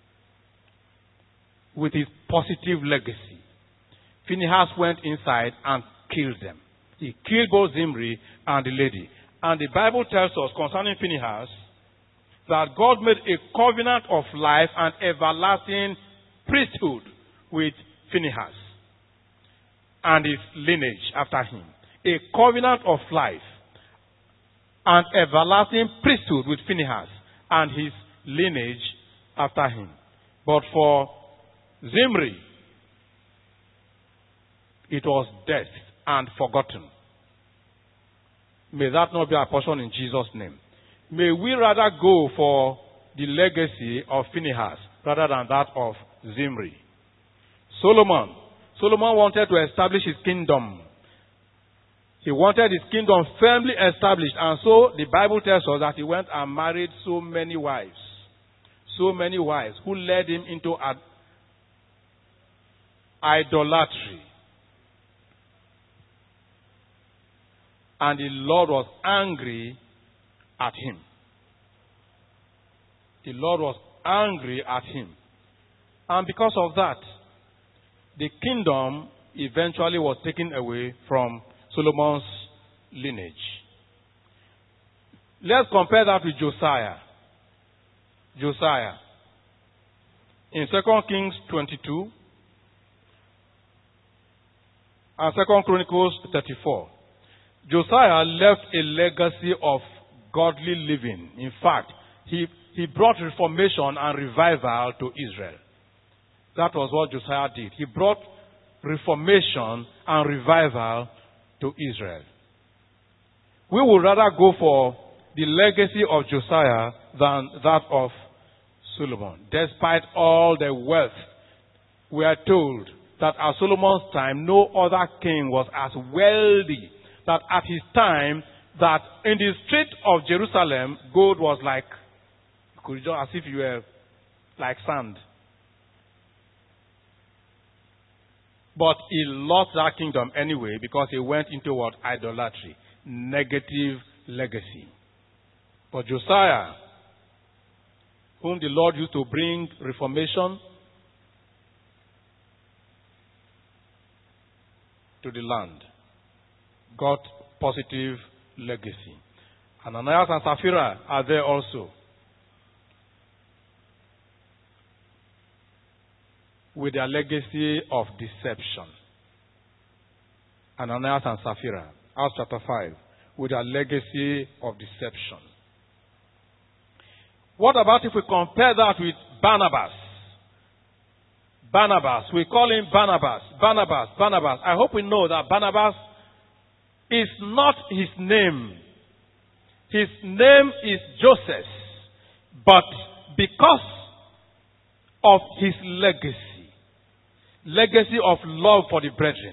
with his positive legacy. Phinehas went inside and killed them. He killed both Zimri and the lady. And the Bible tells us concerning Phinehas that God made a covenant of life and everlasting priesthood with Phinehas and his lineage after him. A covenant of life and everlasting priesthood with Phinehas and his lineage after him. But for Zimri, it was death and forgotten. May that not be our portion in Jesus' name. May we rather go for the legacy of Phinehas rather than that of Zimri. Solomon wanted to establish his kingdom. He wanted his kingdom firmly established, and so the Bible tells us that he went and married so many wives who led him into idolatry. and the Lord was angry at him. The Lord was angry at him. And because of that, the kingdom eventually was taken away from Solomon's lineage. Let's compare that with Josiah. Josiah. In 2 Kings 22 and 2 Chronicles 34, Josiah left a legacy of godly living. In fact, he brought reformation and revival to Israel. That was what Josiah did. He brought reformation and revival to Israel. We would rather go for the legacy of Josiah than that of Solomon. Despite all the wealth, we are told that at Solomon's time, no other king was as wealthy. That at his time, that in the street of Jerusalem, gold was like, as if you were like sand. But he lost that kingdom anyway because he went into what? Idolatry. Negative legacy. But Josiah, whom the Lord used to bring reformation to the land, got positive legacy. Ananias and Sapphira are there also, with their legacy of deception. Ananias and Sapphira, Acts chapter 5, with their legacy of deception. What about if we compare that with Barnabas? Barnabas, we call him Barnabas. Barnabas. I hope we know that Barnabas is not his name. His name is Joseph. But because of his legacy of love for the brethren,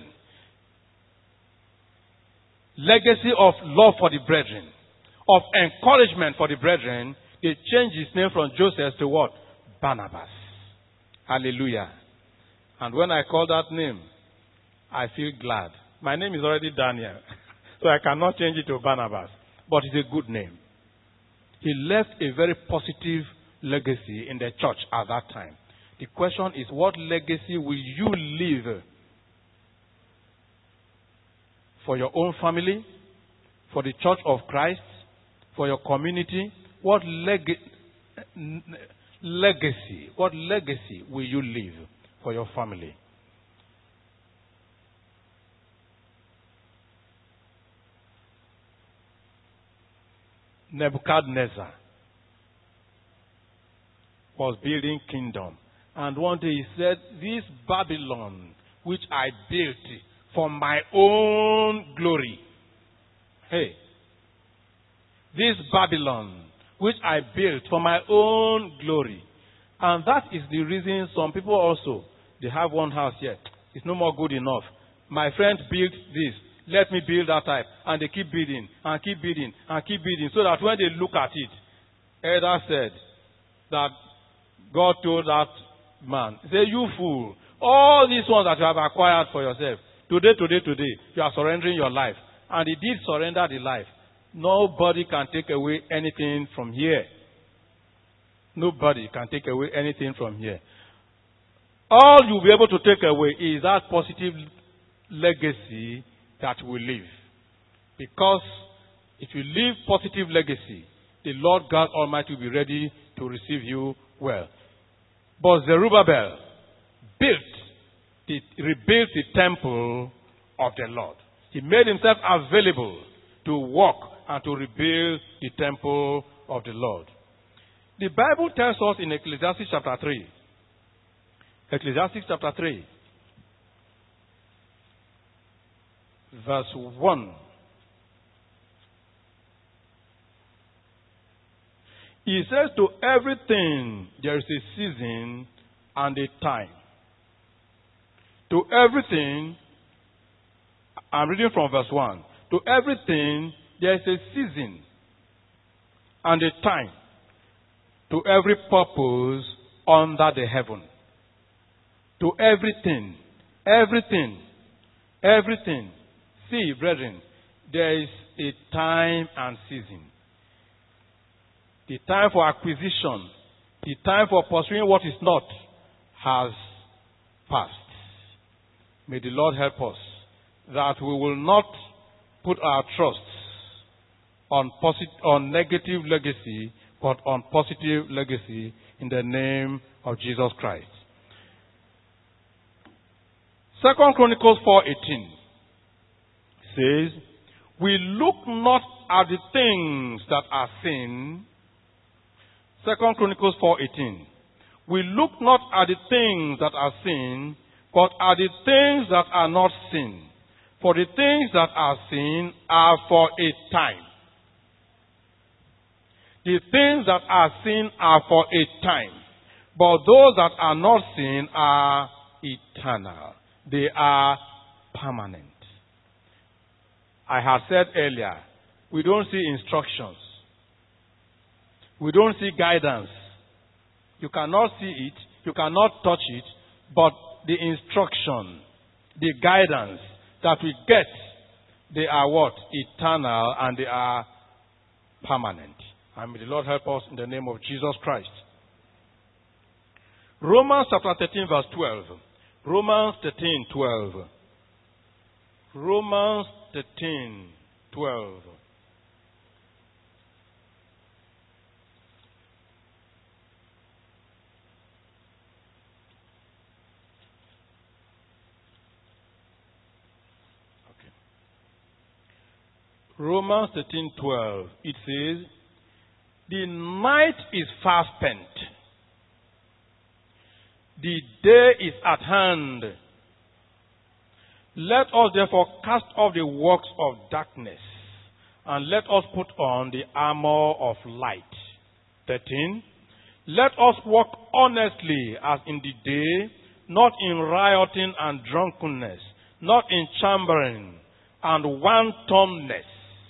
legacy of love for the brethren, of encouragement for the brethren, they changed his name from Joseph to what? Barnabas. Hallelujah. And when I call that name, I feel glad. My name is already Daniel, so I cannot change it to Barnabas. But it's a good name. He left a very positive legacy in the church at that time. The question is, what legacy will you leave for your own family, for the church of Christ, for your community? What legacy will you leave for your family? Nebuchadnezzar was building kingdom. And one day he said, this Babylon, which I built for my own glory. Hey, this Babylon, which I built for my own glory. And that is the reason some people also, they have one house here. It's no more good enough. My friend built this. Let me build that type. And they keep building, and keep building, and keep building. So that when they look at it, Elder said that God told that man, say, you fool, all these ones that you have acquired for yourself, today, you are surrendering your life. And he did surrender the life. Nobody can take away anything from here. Nobody can take away anything from here. All you'll be able to take away is that positive legacy that we leave. Because if you leave positive legacy, the Lord God Almighty will be ready to receive you well. But Zerubbabel rebuilt the temple of the Lord. He made himself available to work and to rebuild the temple of the Lord. The Bible tells us in Ecclesiastes chapter 3. Ecclesiastes chapter 3. Verse 1. He says, to everything there is a season and a time. To everything, I'm reading from verse 1. To everything there is a season and a time. To every purpose under the heaven. To everything. See, brethren, there is a time and season. The time for acquisition, the time for pursuing what is not, has passed. May the Lord help us that we will not put our trust on negative legacy, but on positive legacy in the name of Jesus Christ. 2 Chronicles 4:18 says, we look not at the things that are seen. 2 Chronicles 4:18. We look not at the things that are seen, but at the things that are not seen. For the things that are seen are for a time. The things that are seen are for a time. But those that are not seen are eternal. They are permanent. I have said earlier, we don't see instructions. We don't see guidance. You cannot see it, you cannot touch it, but the instruction, the guidance that we get, they are what? Eternal, and they are permanent. And may the Lord help us in the name of Jesus Christ. Romans chapter 13 verse 12. Romans 13:12. Romans 13:12. Romans 13:12. It says, the night is far spent. The day is at hand. Let us therefore cast off the works of darkness, and let us put on the armor of light. 13. Let us walk honestly as in the day, not in rioting and drunkenness, not in chambering and wantonness,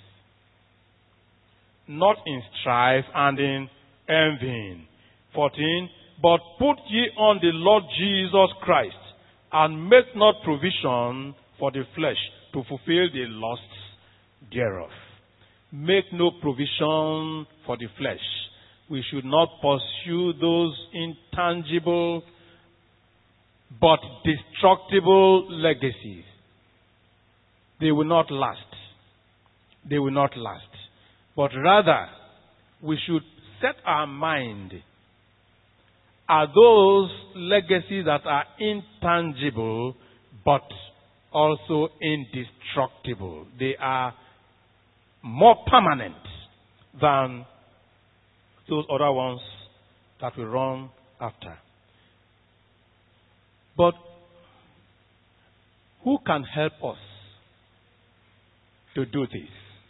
not in strife and in envying. 14. But put ye on the Lord Jesus Christ, and make not provision for the flesh to fulfill the lusts thereof. Make no provision for the flesh. We should not pursue those intangible but destructible legacies. They will not last. They will not last. But rather, we should set our mind at those legacies that are intangible but also indestructible. They are more permanent than those other ones that we run after. But who can help us to do this?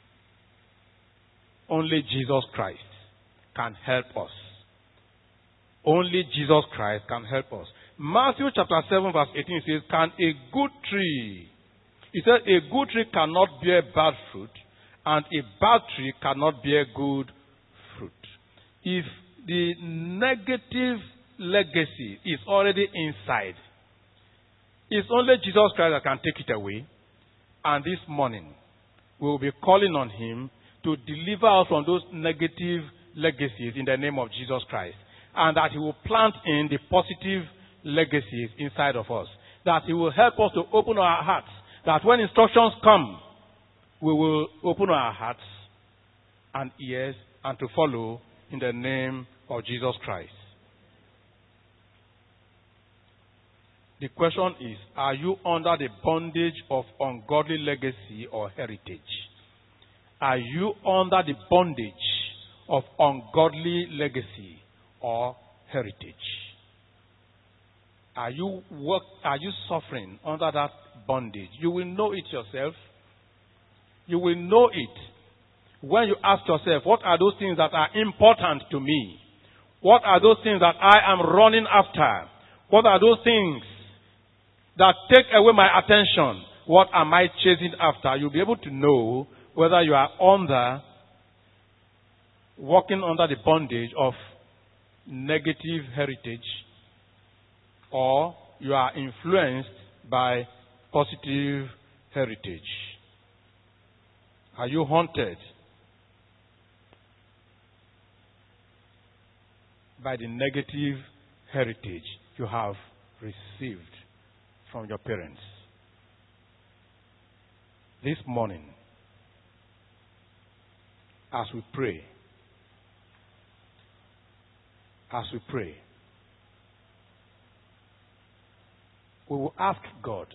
Only Jesus Christ can help us. Only Jesus Christ can help us. Matthew chapter 7 verse 18 says, can a good tree, he said, a good tree cannot bear bad fruit, and a bad tree cannot bear good fruit. If the negative legacy is already inside, it's only Jesus Christ that can take it away. And this morning, we will be calling on him to deliver us from those negative legacies in the name of Jesus Christ. And that he will plant in the positive legacies inside of us. That he will help us to open our hearts. That when instructions come, we will open our hearts and ears and to follow in the name of Jesus Christ. The question is, are you under the bondage of ungodly legacy or heritage? Are you under the bondage of ungodly legacy or heritage? Are you suffering under that bondage? You will know it yourself. You will know it when you ask yourself, what are those things that are important to me? What are those things that I am running after? What are those things that take away my attention? What am I chasing after? You'll be able to know whether you are walking under the bondage of negative heritage, or you are influenced by positive heritage. Are you haunted by the negative heritage you have received from your parents? This morning, as we pray, we will ask God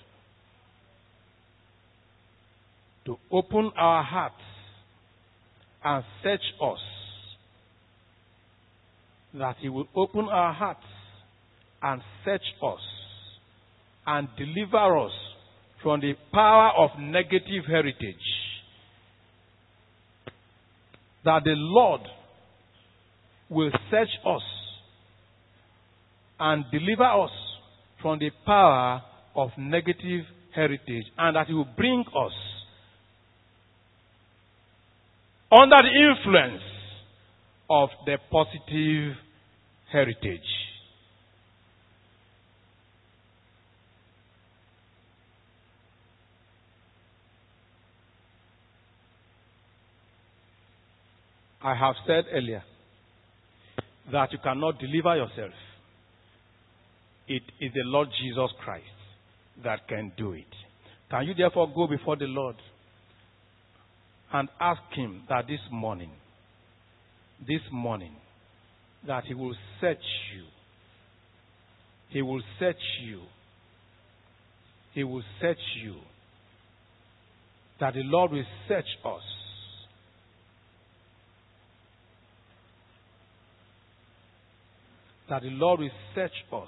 to open our hearts and search us, that He will open our hearts and search us and deliver us from the power of negative heritage, that the Lord will search us and deliver us from the power of negative heritage, and that He will bring us under the influence of the positive heritage. I have said earlier that you cannot deliver yourself. It is the Lord Jesus Christ that can do it. Can you therefore go before the Lord and ask Him that this morning, that He will search you. He will search you. He will search you. That the Lord will search us. That the Lord will search us.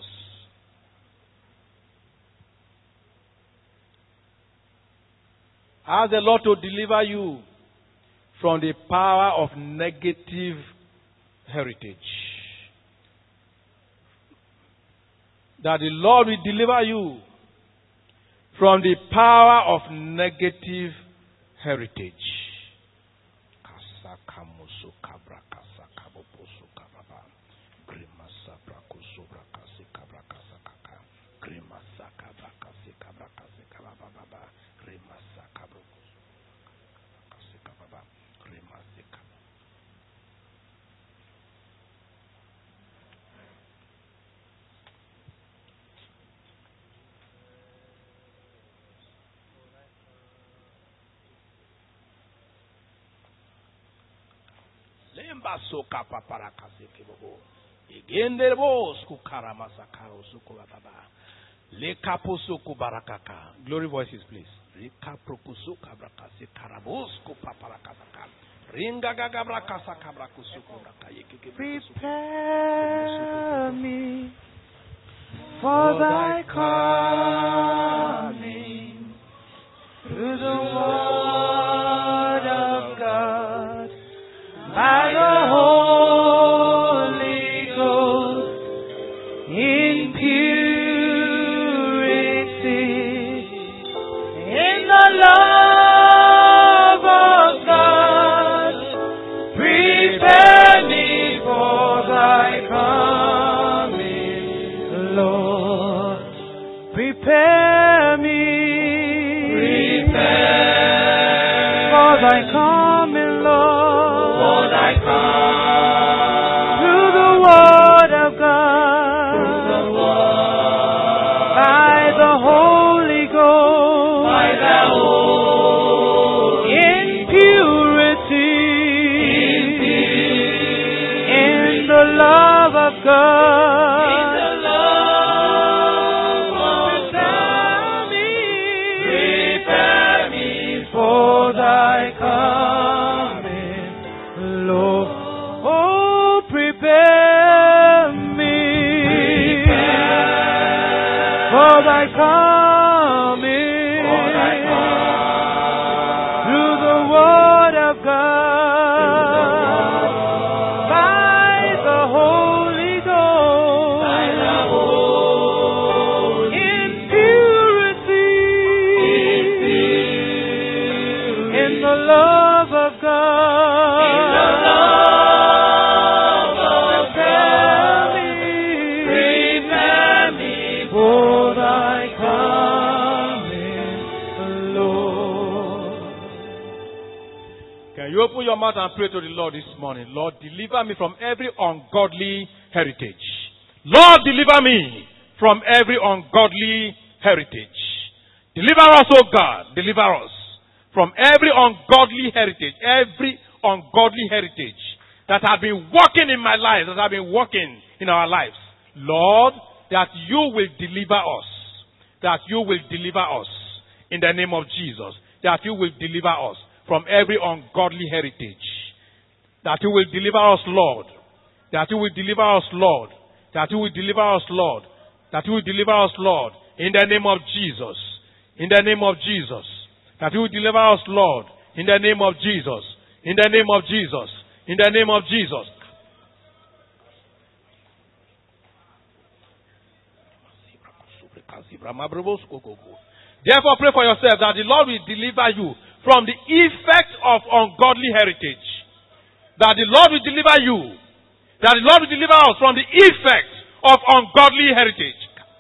Ask the Lord to deliver you from the power of negative heritage. That the Lord will deliver you from the power of negative heritage. Soka paparakase kebobo. Igende bos kukaramasa karo suko baba. Leka posuko barakaka. Glory voices, please. Leka prokusuka brakase karabos ko paparakasaka. Ringa gagabrakasa kabrakusuko brakayeke. Prepare me for thy coming through the word of God. By the Holy Ghost, in purity, in the love of God, prepare me for thy coming, Lord. Prepare me for thy coming, Lord. Through the word of God, by the Holy Ghost, in purity, in the love of God. Prepare me for thy coming, Lord. Oh, prepare me for thy coming, through the word of God, by the Holy Ghost, in purity, in the love of God. mouth and pray to the Lord this morning. Lord, deliver me from every ungodly heritage. Lord, deliver me from every ungodly heritage. Deliver us, O God. Deliver us from every ungodly heritage. Every ungodly heritage that have been working in my life, that have been working in our lives. Lord, that you will deliver us. That you will deliver us in the name of Jesus. That you will deliver us from every ungodly heritage. That you will deliver us, Lord. That you will deliver us, Lord. That you will deliver us, Lord. That you will deliver us, Lord. In the name of Jesus. In the name of Jesus. That you will deliver us, Lord. In the name of Jesus. In the name of Jesus. In the name of Jesus. Therefore, pray for yourself that the Lord will deliver you from the effect of ungodly heritage. That the Lord will deliver you. That the Lord will deliver us from the effect of ungodly heritage.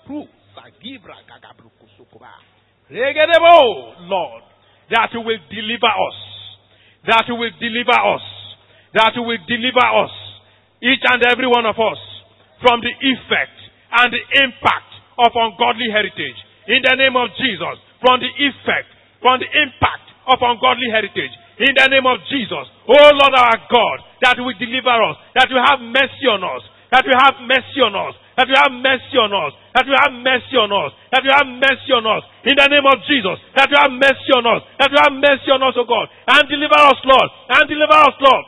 Lord, that you will deliver us. That you will deliver us. That you will deliver us. Each and every one of us from the effect and the impact of ungodly heritage. In the name of Jesus. From the effect, from the impact of ungodly heritage. In the name of Jesus. Oh Lord our God, that you will deliver us. That you have mercy on us. That you have mercy on us. That you have mercy on us. That you have mercy on us. That you have mercy on us. In the name of Jesus. That you have mercy on us. That you have mercy on us, O God. And deliver us, Lord. And deliver us, Lord.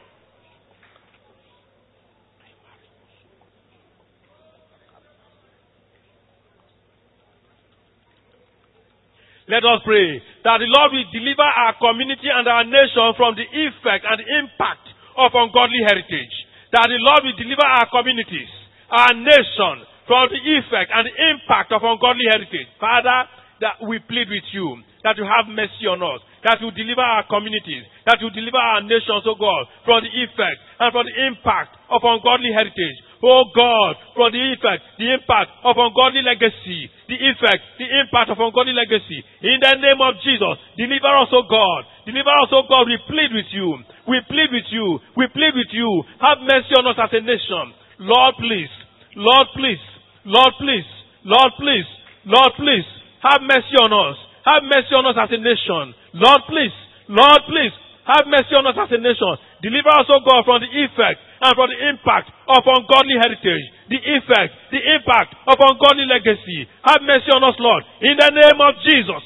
Let us pray that the Lord will deliver our community and our nation from the effect and the impact of ungodly heritage. That the Lord will deliver our communities, our nation, from the effect and the impact of ungodly heritage. Father, that we plead with you, that you have mercy on us, that you deliver our communities, that you deliver our nations, oh God, from the effect and from the impact of ungodly heritage. Oh God, from the effect, the impact of ungodly legacy, the effect, the impact of ungodly legacy. In the name of Jesus, deliver us, oh God. Deliver us, oh God. We plead with you. We plead with you. We plead with you. Have mercy on us as a nation. Lord, please. Lord, please. Lord, please. Lord, please. Lord, please. Have mercy on us. Have mercy on us as a nation. Lord, please. Lord, please. Have mercy on us as a nation. Deliver us, oh God, from the effect and from the impact of ungodly heritage. The effect, the impact of ungodly legacy. Have mercy on us, Lord. In the name of Jesus.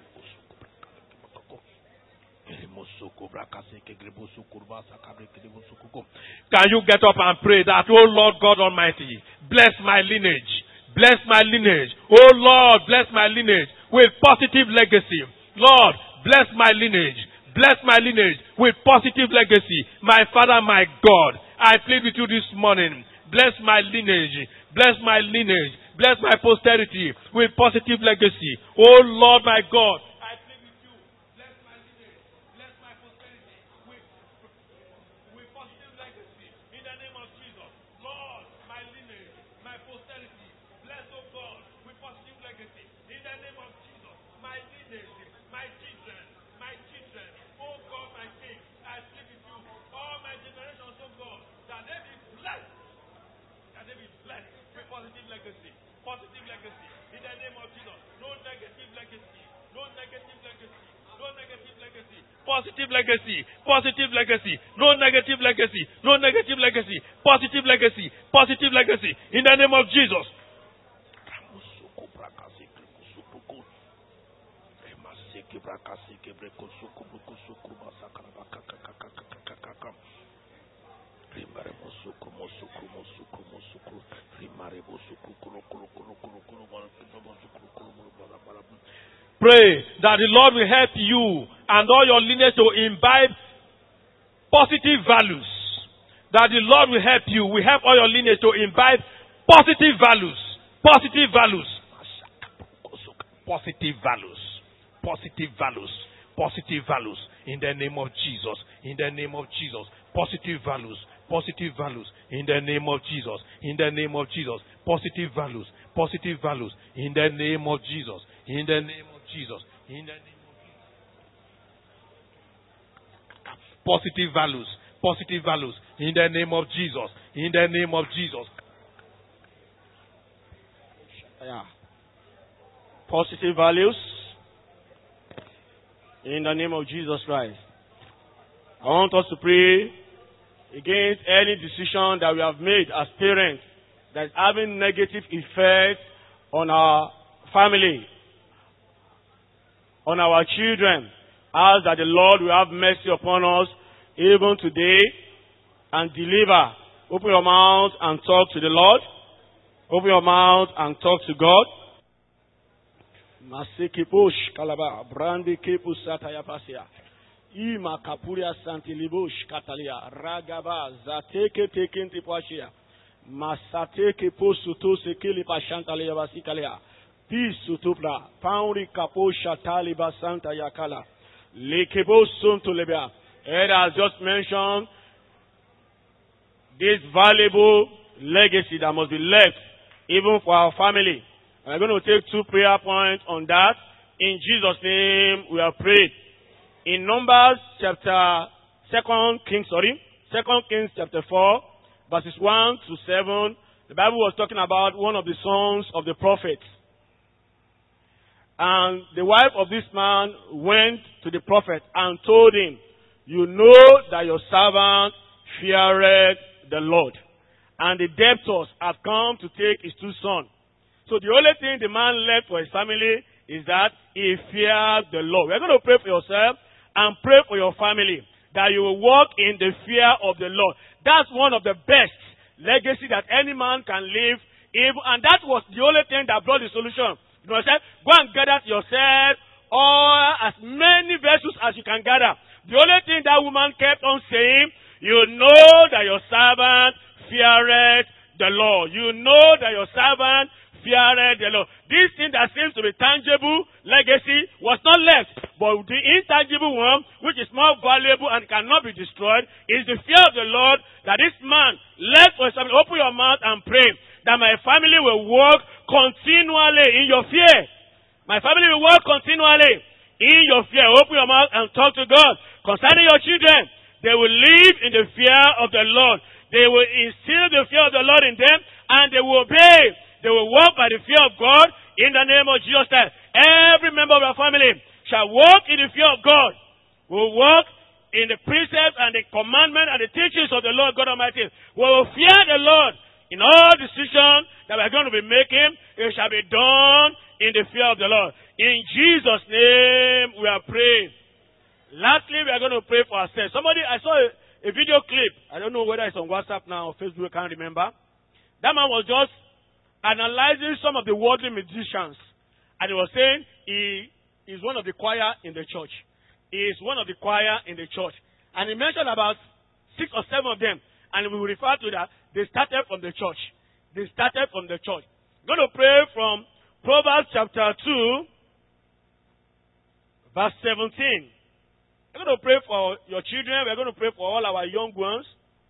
Can you get up and pray that, oh Lord God Almighty, bless my lineage. Bless my lineage. Oh Lord, bless my lineage with positive legacy. Lord, bless my lineage. Bless my lineage with positive legacy. My Father, my God, I plead with you this morning. Bless my lineage. Bless my lineage. Bless my posterity with positive legacy. Oh Lord, my God, I plead with you. Bless my lineage. Bless my posterity with positive legacy. In the name of Jesus. Lord, my lineage, my posterity. Bless, oh God, with positive legacy. In the name of Jesus. My lineage, my children. My children, oh God, my King, I plead with you, all my generations, oh God, that they be blessed, with positive legacy, in the name of Jesus. No negative legacy, no negative legacy, no negative legacy, positive legacy, positive legacy, no negative legacy, no negative legacy, positive legacy, positive legacy, in the name of Jesus. Pray that the Lord will help you and all your lineage to imbibe positive values. That the Lord will help you, will help all your lineage to imbibe positive values. Positive values. Positive values. Positive values. Positive values. In the name of Jesus. In the name of Jesus. Positive values. Positive values. In the name of Jesus. In the name of Jesus. Positive values. Positive values. In the name of Jesus. In the name of Jesus. In the name of Jesus. positive values. Positive values. In the name of Jesus. In the name of Jesus. Yeah. Positive values. In the name of Jesus Christ. I want us to pray against any decision that we have made as parents that is having negative effect on our family, on our children. Ask that the Lord will have mercy upon us even today and deliver. Open your mouth and talk to the Lord. Open your mouth and talk to God. Masekiposh kalaba brandi kepu sataya pasia. Ima kapuria santilibush katalia ragaba zateke tekenti pashia. Masateke posuto sekili pashantalia vasikalia. Pisutupla pauri kaposha taliba santa yakala. Lekebo sunto lebia. Ed has just mentioned this valuable legacy that must be left even for our family. We're going to take 2 prayer points on that. In Jesus' name, we are prayed. In Numbers chapter 2 Kings chapter 4, verses 1 to 7, the Bible was talking about one of the sons of the prophets. And the wife of this man went to the prophet and told him, "You know that your servant feared the Lord, and the debtors have come to take his 2 sons. So the only thing the man left for his family is that he feared the Lord." We're going to pray for yourself and pray for your family, that you will walk in the fear of the Lord. That's one of the best legacy that any man can leave. And that was the only thing that brought the solution. You know what I'm saying? Go and gather yourself as many vessels as you can gather. The only thing that woman kept on saying, "You know that your servant feared the Lord. You know that your servant feared the Lord." This thing that seems to be tangible legacy was not left, but the intangible one, which is more valuable and cannot be destroyed, is the fear of the Lord that this man left for his family. Open your mouth and pray that my family will walk continually in your fear. My family will walk continually in your fear. Open your mouth and talk to God. Concerning your children, they will live in the fear of the Lord. They will instill the fear of the Lord in them, and they will obey. They will walk by the fear of God in the name of Jesus Christ. Every member of our family shall walk in the fear of God. We will walk in the precepts and the commandment and the teachings of the Lord God Almighty. We will fear the Lord in all decisions that we are going to be making. It shall be done in the fear of the Lord. In Jesus' name we are praying. Lastly, we are going to pray for ourselves. I saw a video clip. I don't know whether it's on WhatsApp now or Facebook. I can't remember. That man was just analyzing some of the worldly musicians. And he was saying he is one of the choir in the church. He is one of the choir in the church. And he mentioned about 6 or 7 of them. And we will refer to that. They started from the church. They started from the church. I'm going to pray from Proverbs chapter 2, verse 17. We're going to pray for your children. We're going to pray for all our young ones.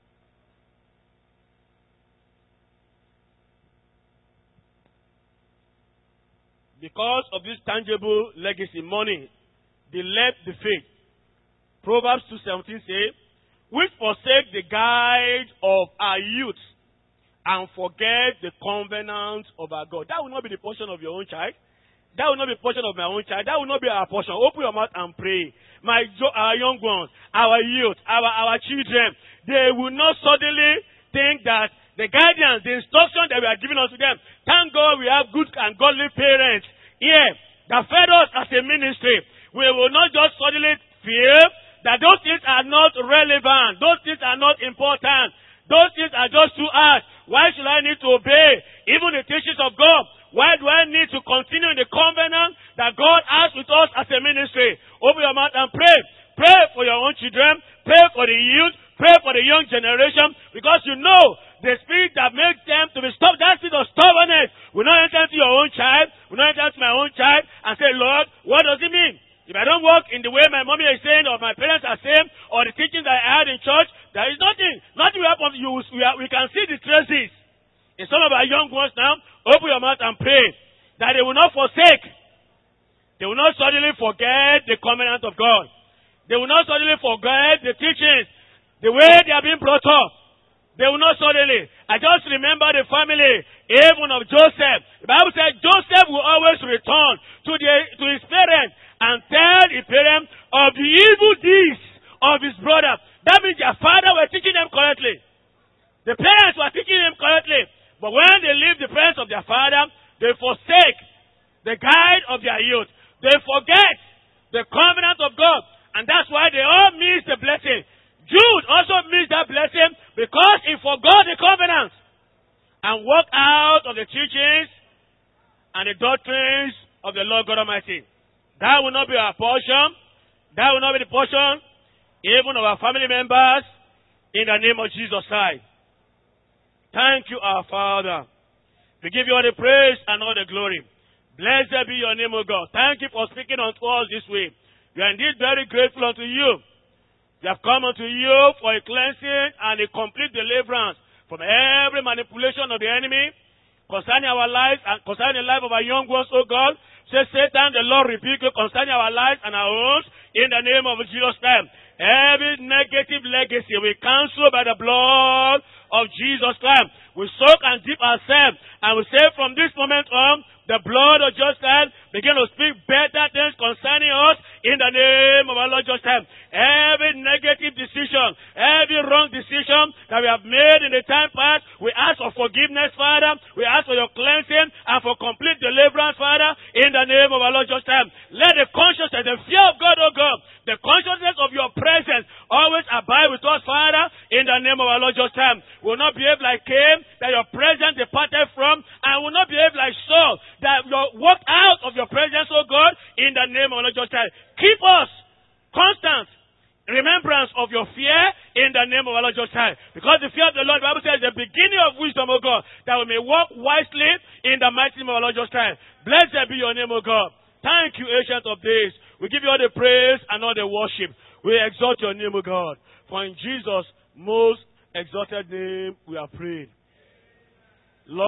Because of this tangible legacy, money, they left the faith. Proverbs 2:17 says, "Which forsake the guide of our youth and forget the covenant of our God." That will not be the portion of your own child. That will not be the portion of my own child. That will not be our portion. Open your mouth and pray. Our young ones, our youth, our children, they will not suddenly think that the guidance, the instruction that we are giving unto them. Thank God we have good and godly parents here that fed us as a ministry. We will not just suddenly feel that those things are not relevant. Those things are not important. Those things are just too hard. Why should I need to obey even the teachings of God? Why do I need to continue in the covenant that God has with us as a ministry? Open your mouth and pray. Pray for your own children. Pray for the youth. Pray for the young generation. Because you know the spirit that makes them to be stopped, that spirit of stubbornness, will not enter into your own child, will not enter into my own child and say, "Lord, what does it mean? If I don't walk in the way my mommy is saying or my parents are saying or the teachings that I had in church, there is nothing. Nothing will happen to you. We can see the traces. In some of our young ones now, open your mouth and pray that they will not forsake. They will not suddenly forget the covenant of God. They will not suddenly forget the teachings, the way they have been brought up. They will not suddenly. I just remember the family, even of Joseph. The Bible says Joseph will always return to his parents and tell his parents of the evil deeds of his brother. That means their father were teaching them correctly. The parents were teaching them correctly. But when they leave the presence of their father, they forsake the guide of their youth. They forget the covenant of God. And that's why they all miss the blessing. Jude also missed that blessing because he forgot the covenant and walked out of the teachings and the doctrines of the Lord God Almighty. That will not be our portion. That will not be the portion even of our family members in the name of Jesus Christ. Thank you, our Father. We give you all the praise and all the glory. Blessed be your name, O God. Thank you for speaking unto us this way. We are indeed very grateful unto you. We have come unto you for a cleansing and a complete deliverance from every manipulation of the enemy concerning our lives and concerning the life of our young ones, O God. Say, Satan, the Lord rebuke you concerning our lives and our own in the name of Jesus Christ. Every negative legacy we cancel by the blood of Jesus Christ. We soak and dip ourselves and we say from this moment on, the blood of Jesus Christ begin to speak better things concerning us in the name of our Lord Jesus Christ. Every negative decision, every wrong decision that we have made in the time past, we ask for forgiveness, Father. We ask for your cleansing and for complete deliverance, Father, in the name of our Lord Jesus Christ. Let the consciousness, the fear of God, oh God, the consciousness of your presence always abide with us, Father, in the name of our Lord Jesus Christ. We will not behave like Cain, that your presence departed from, and will not behave like Saul, that you walked out of your presence, oh God, in the name of our Lord Jesus Christ. Keep us constant remembrance of your fear in the name of our Lord Jesus Christ. Because the fear of the Lord, the Bible says, the beginning of wisdom, O God, that we may walk wisely in the mighty name of our Lord Jesus Christ. Blessed be your name, O God. Thank you, Ancient of Days. We give you all the praise and all the worship. We exalt your name, O God. For in Jesus' most exalted name we are praying.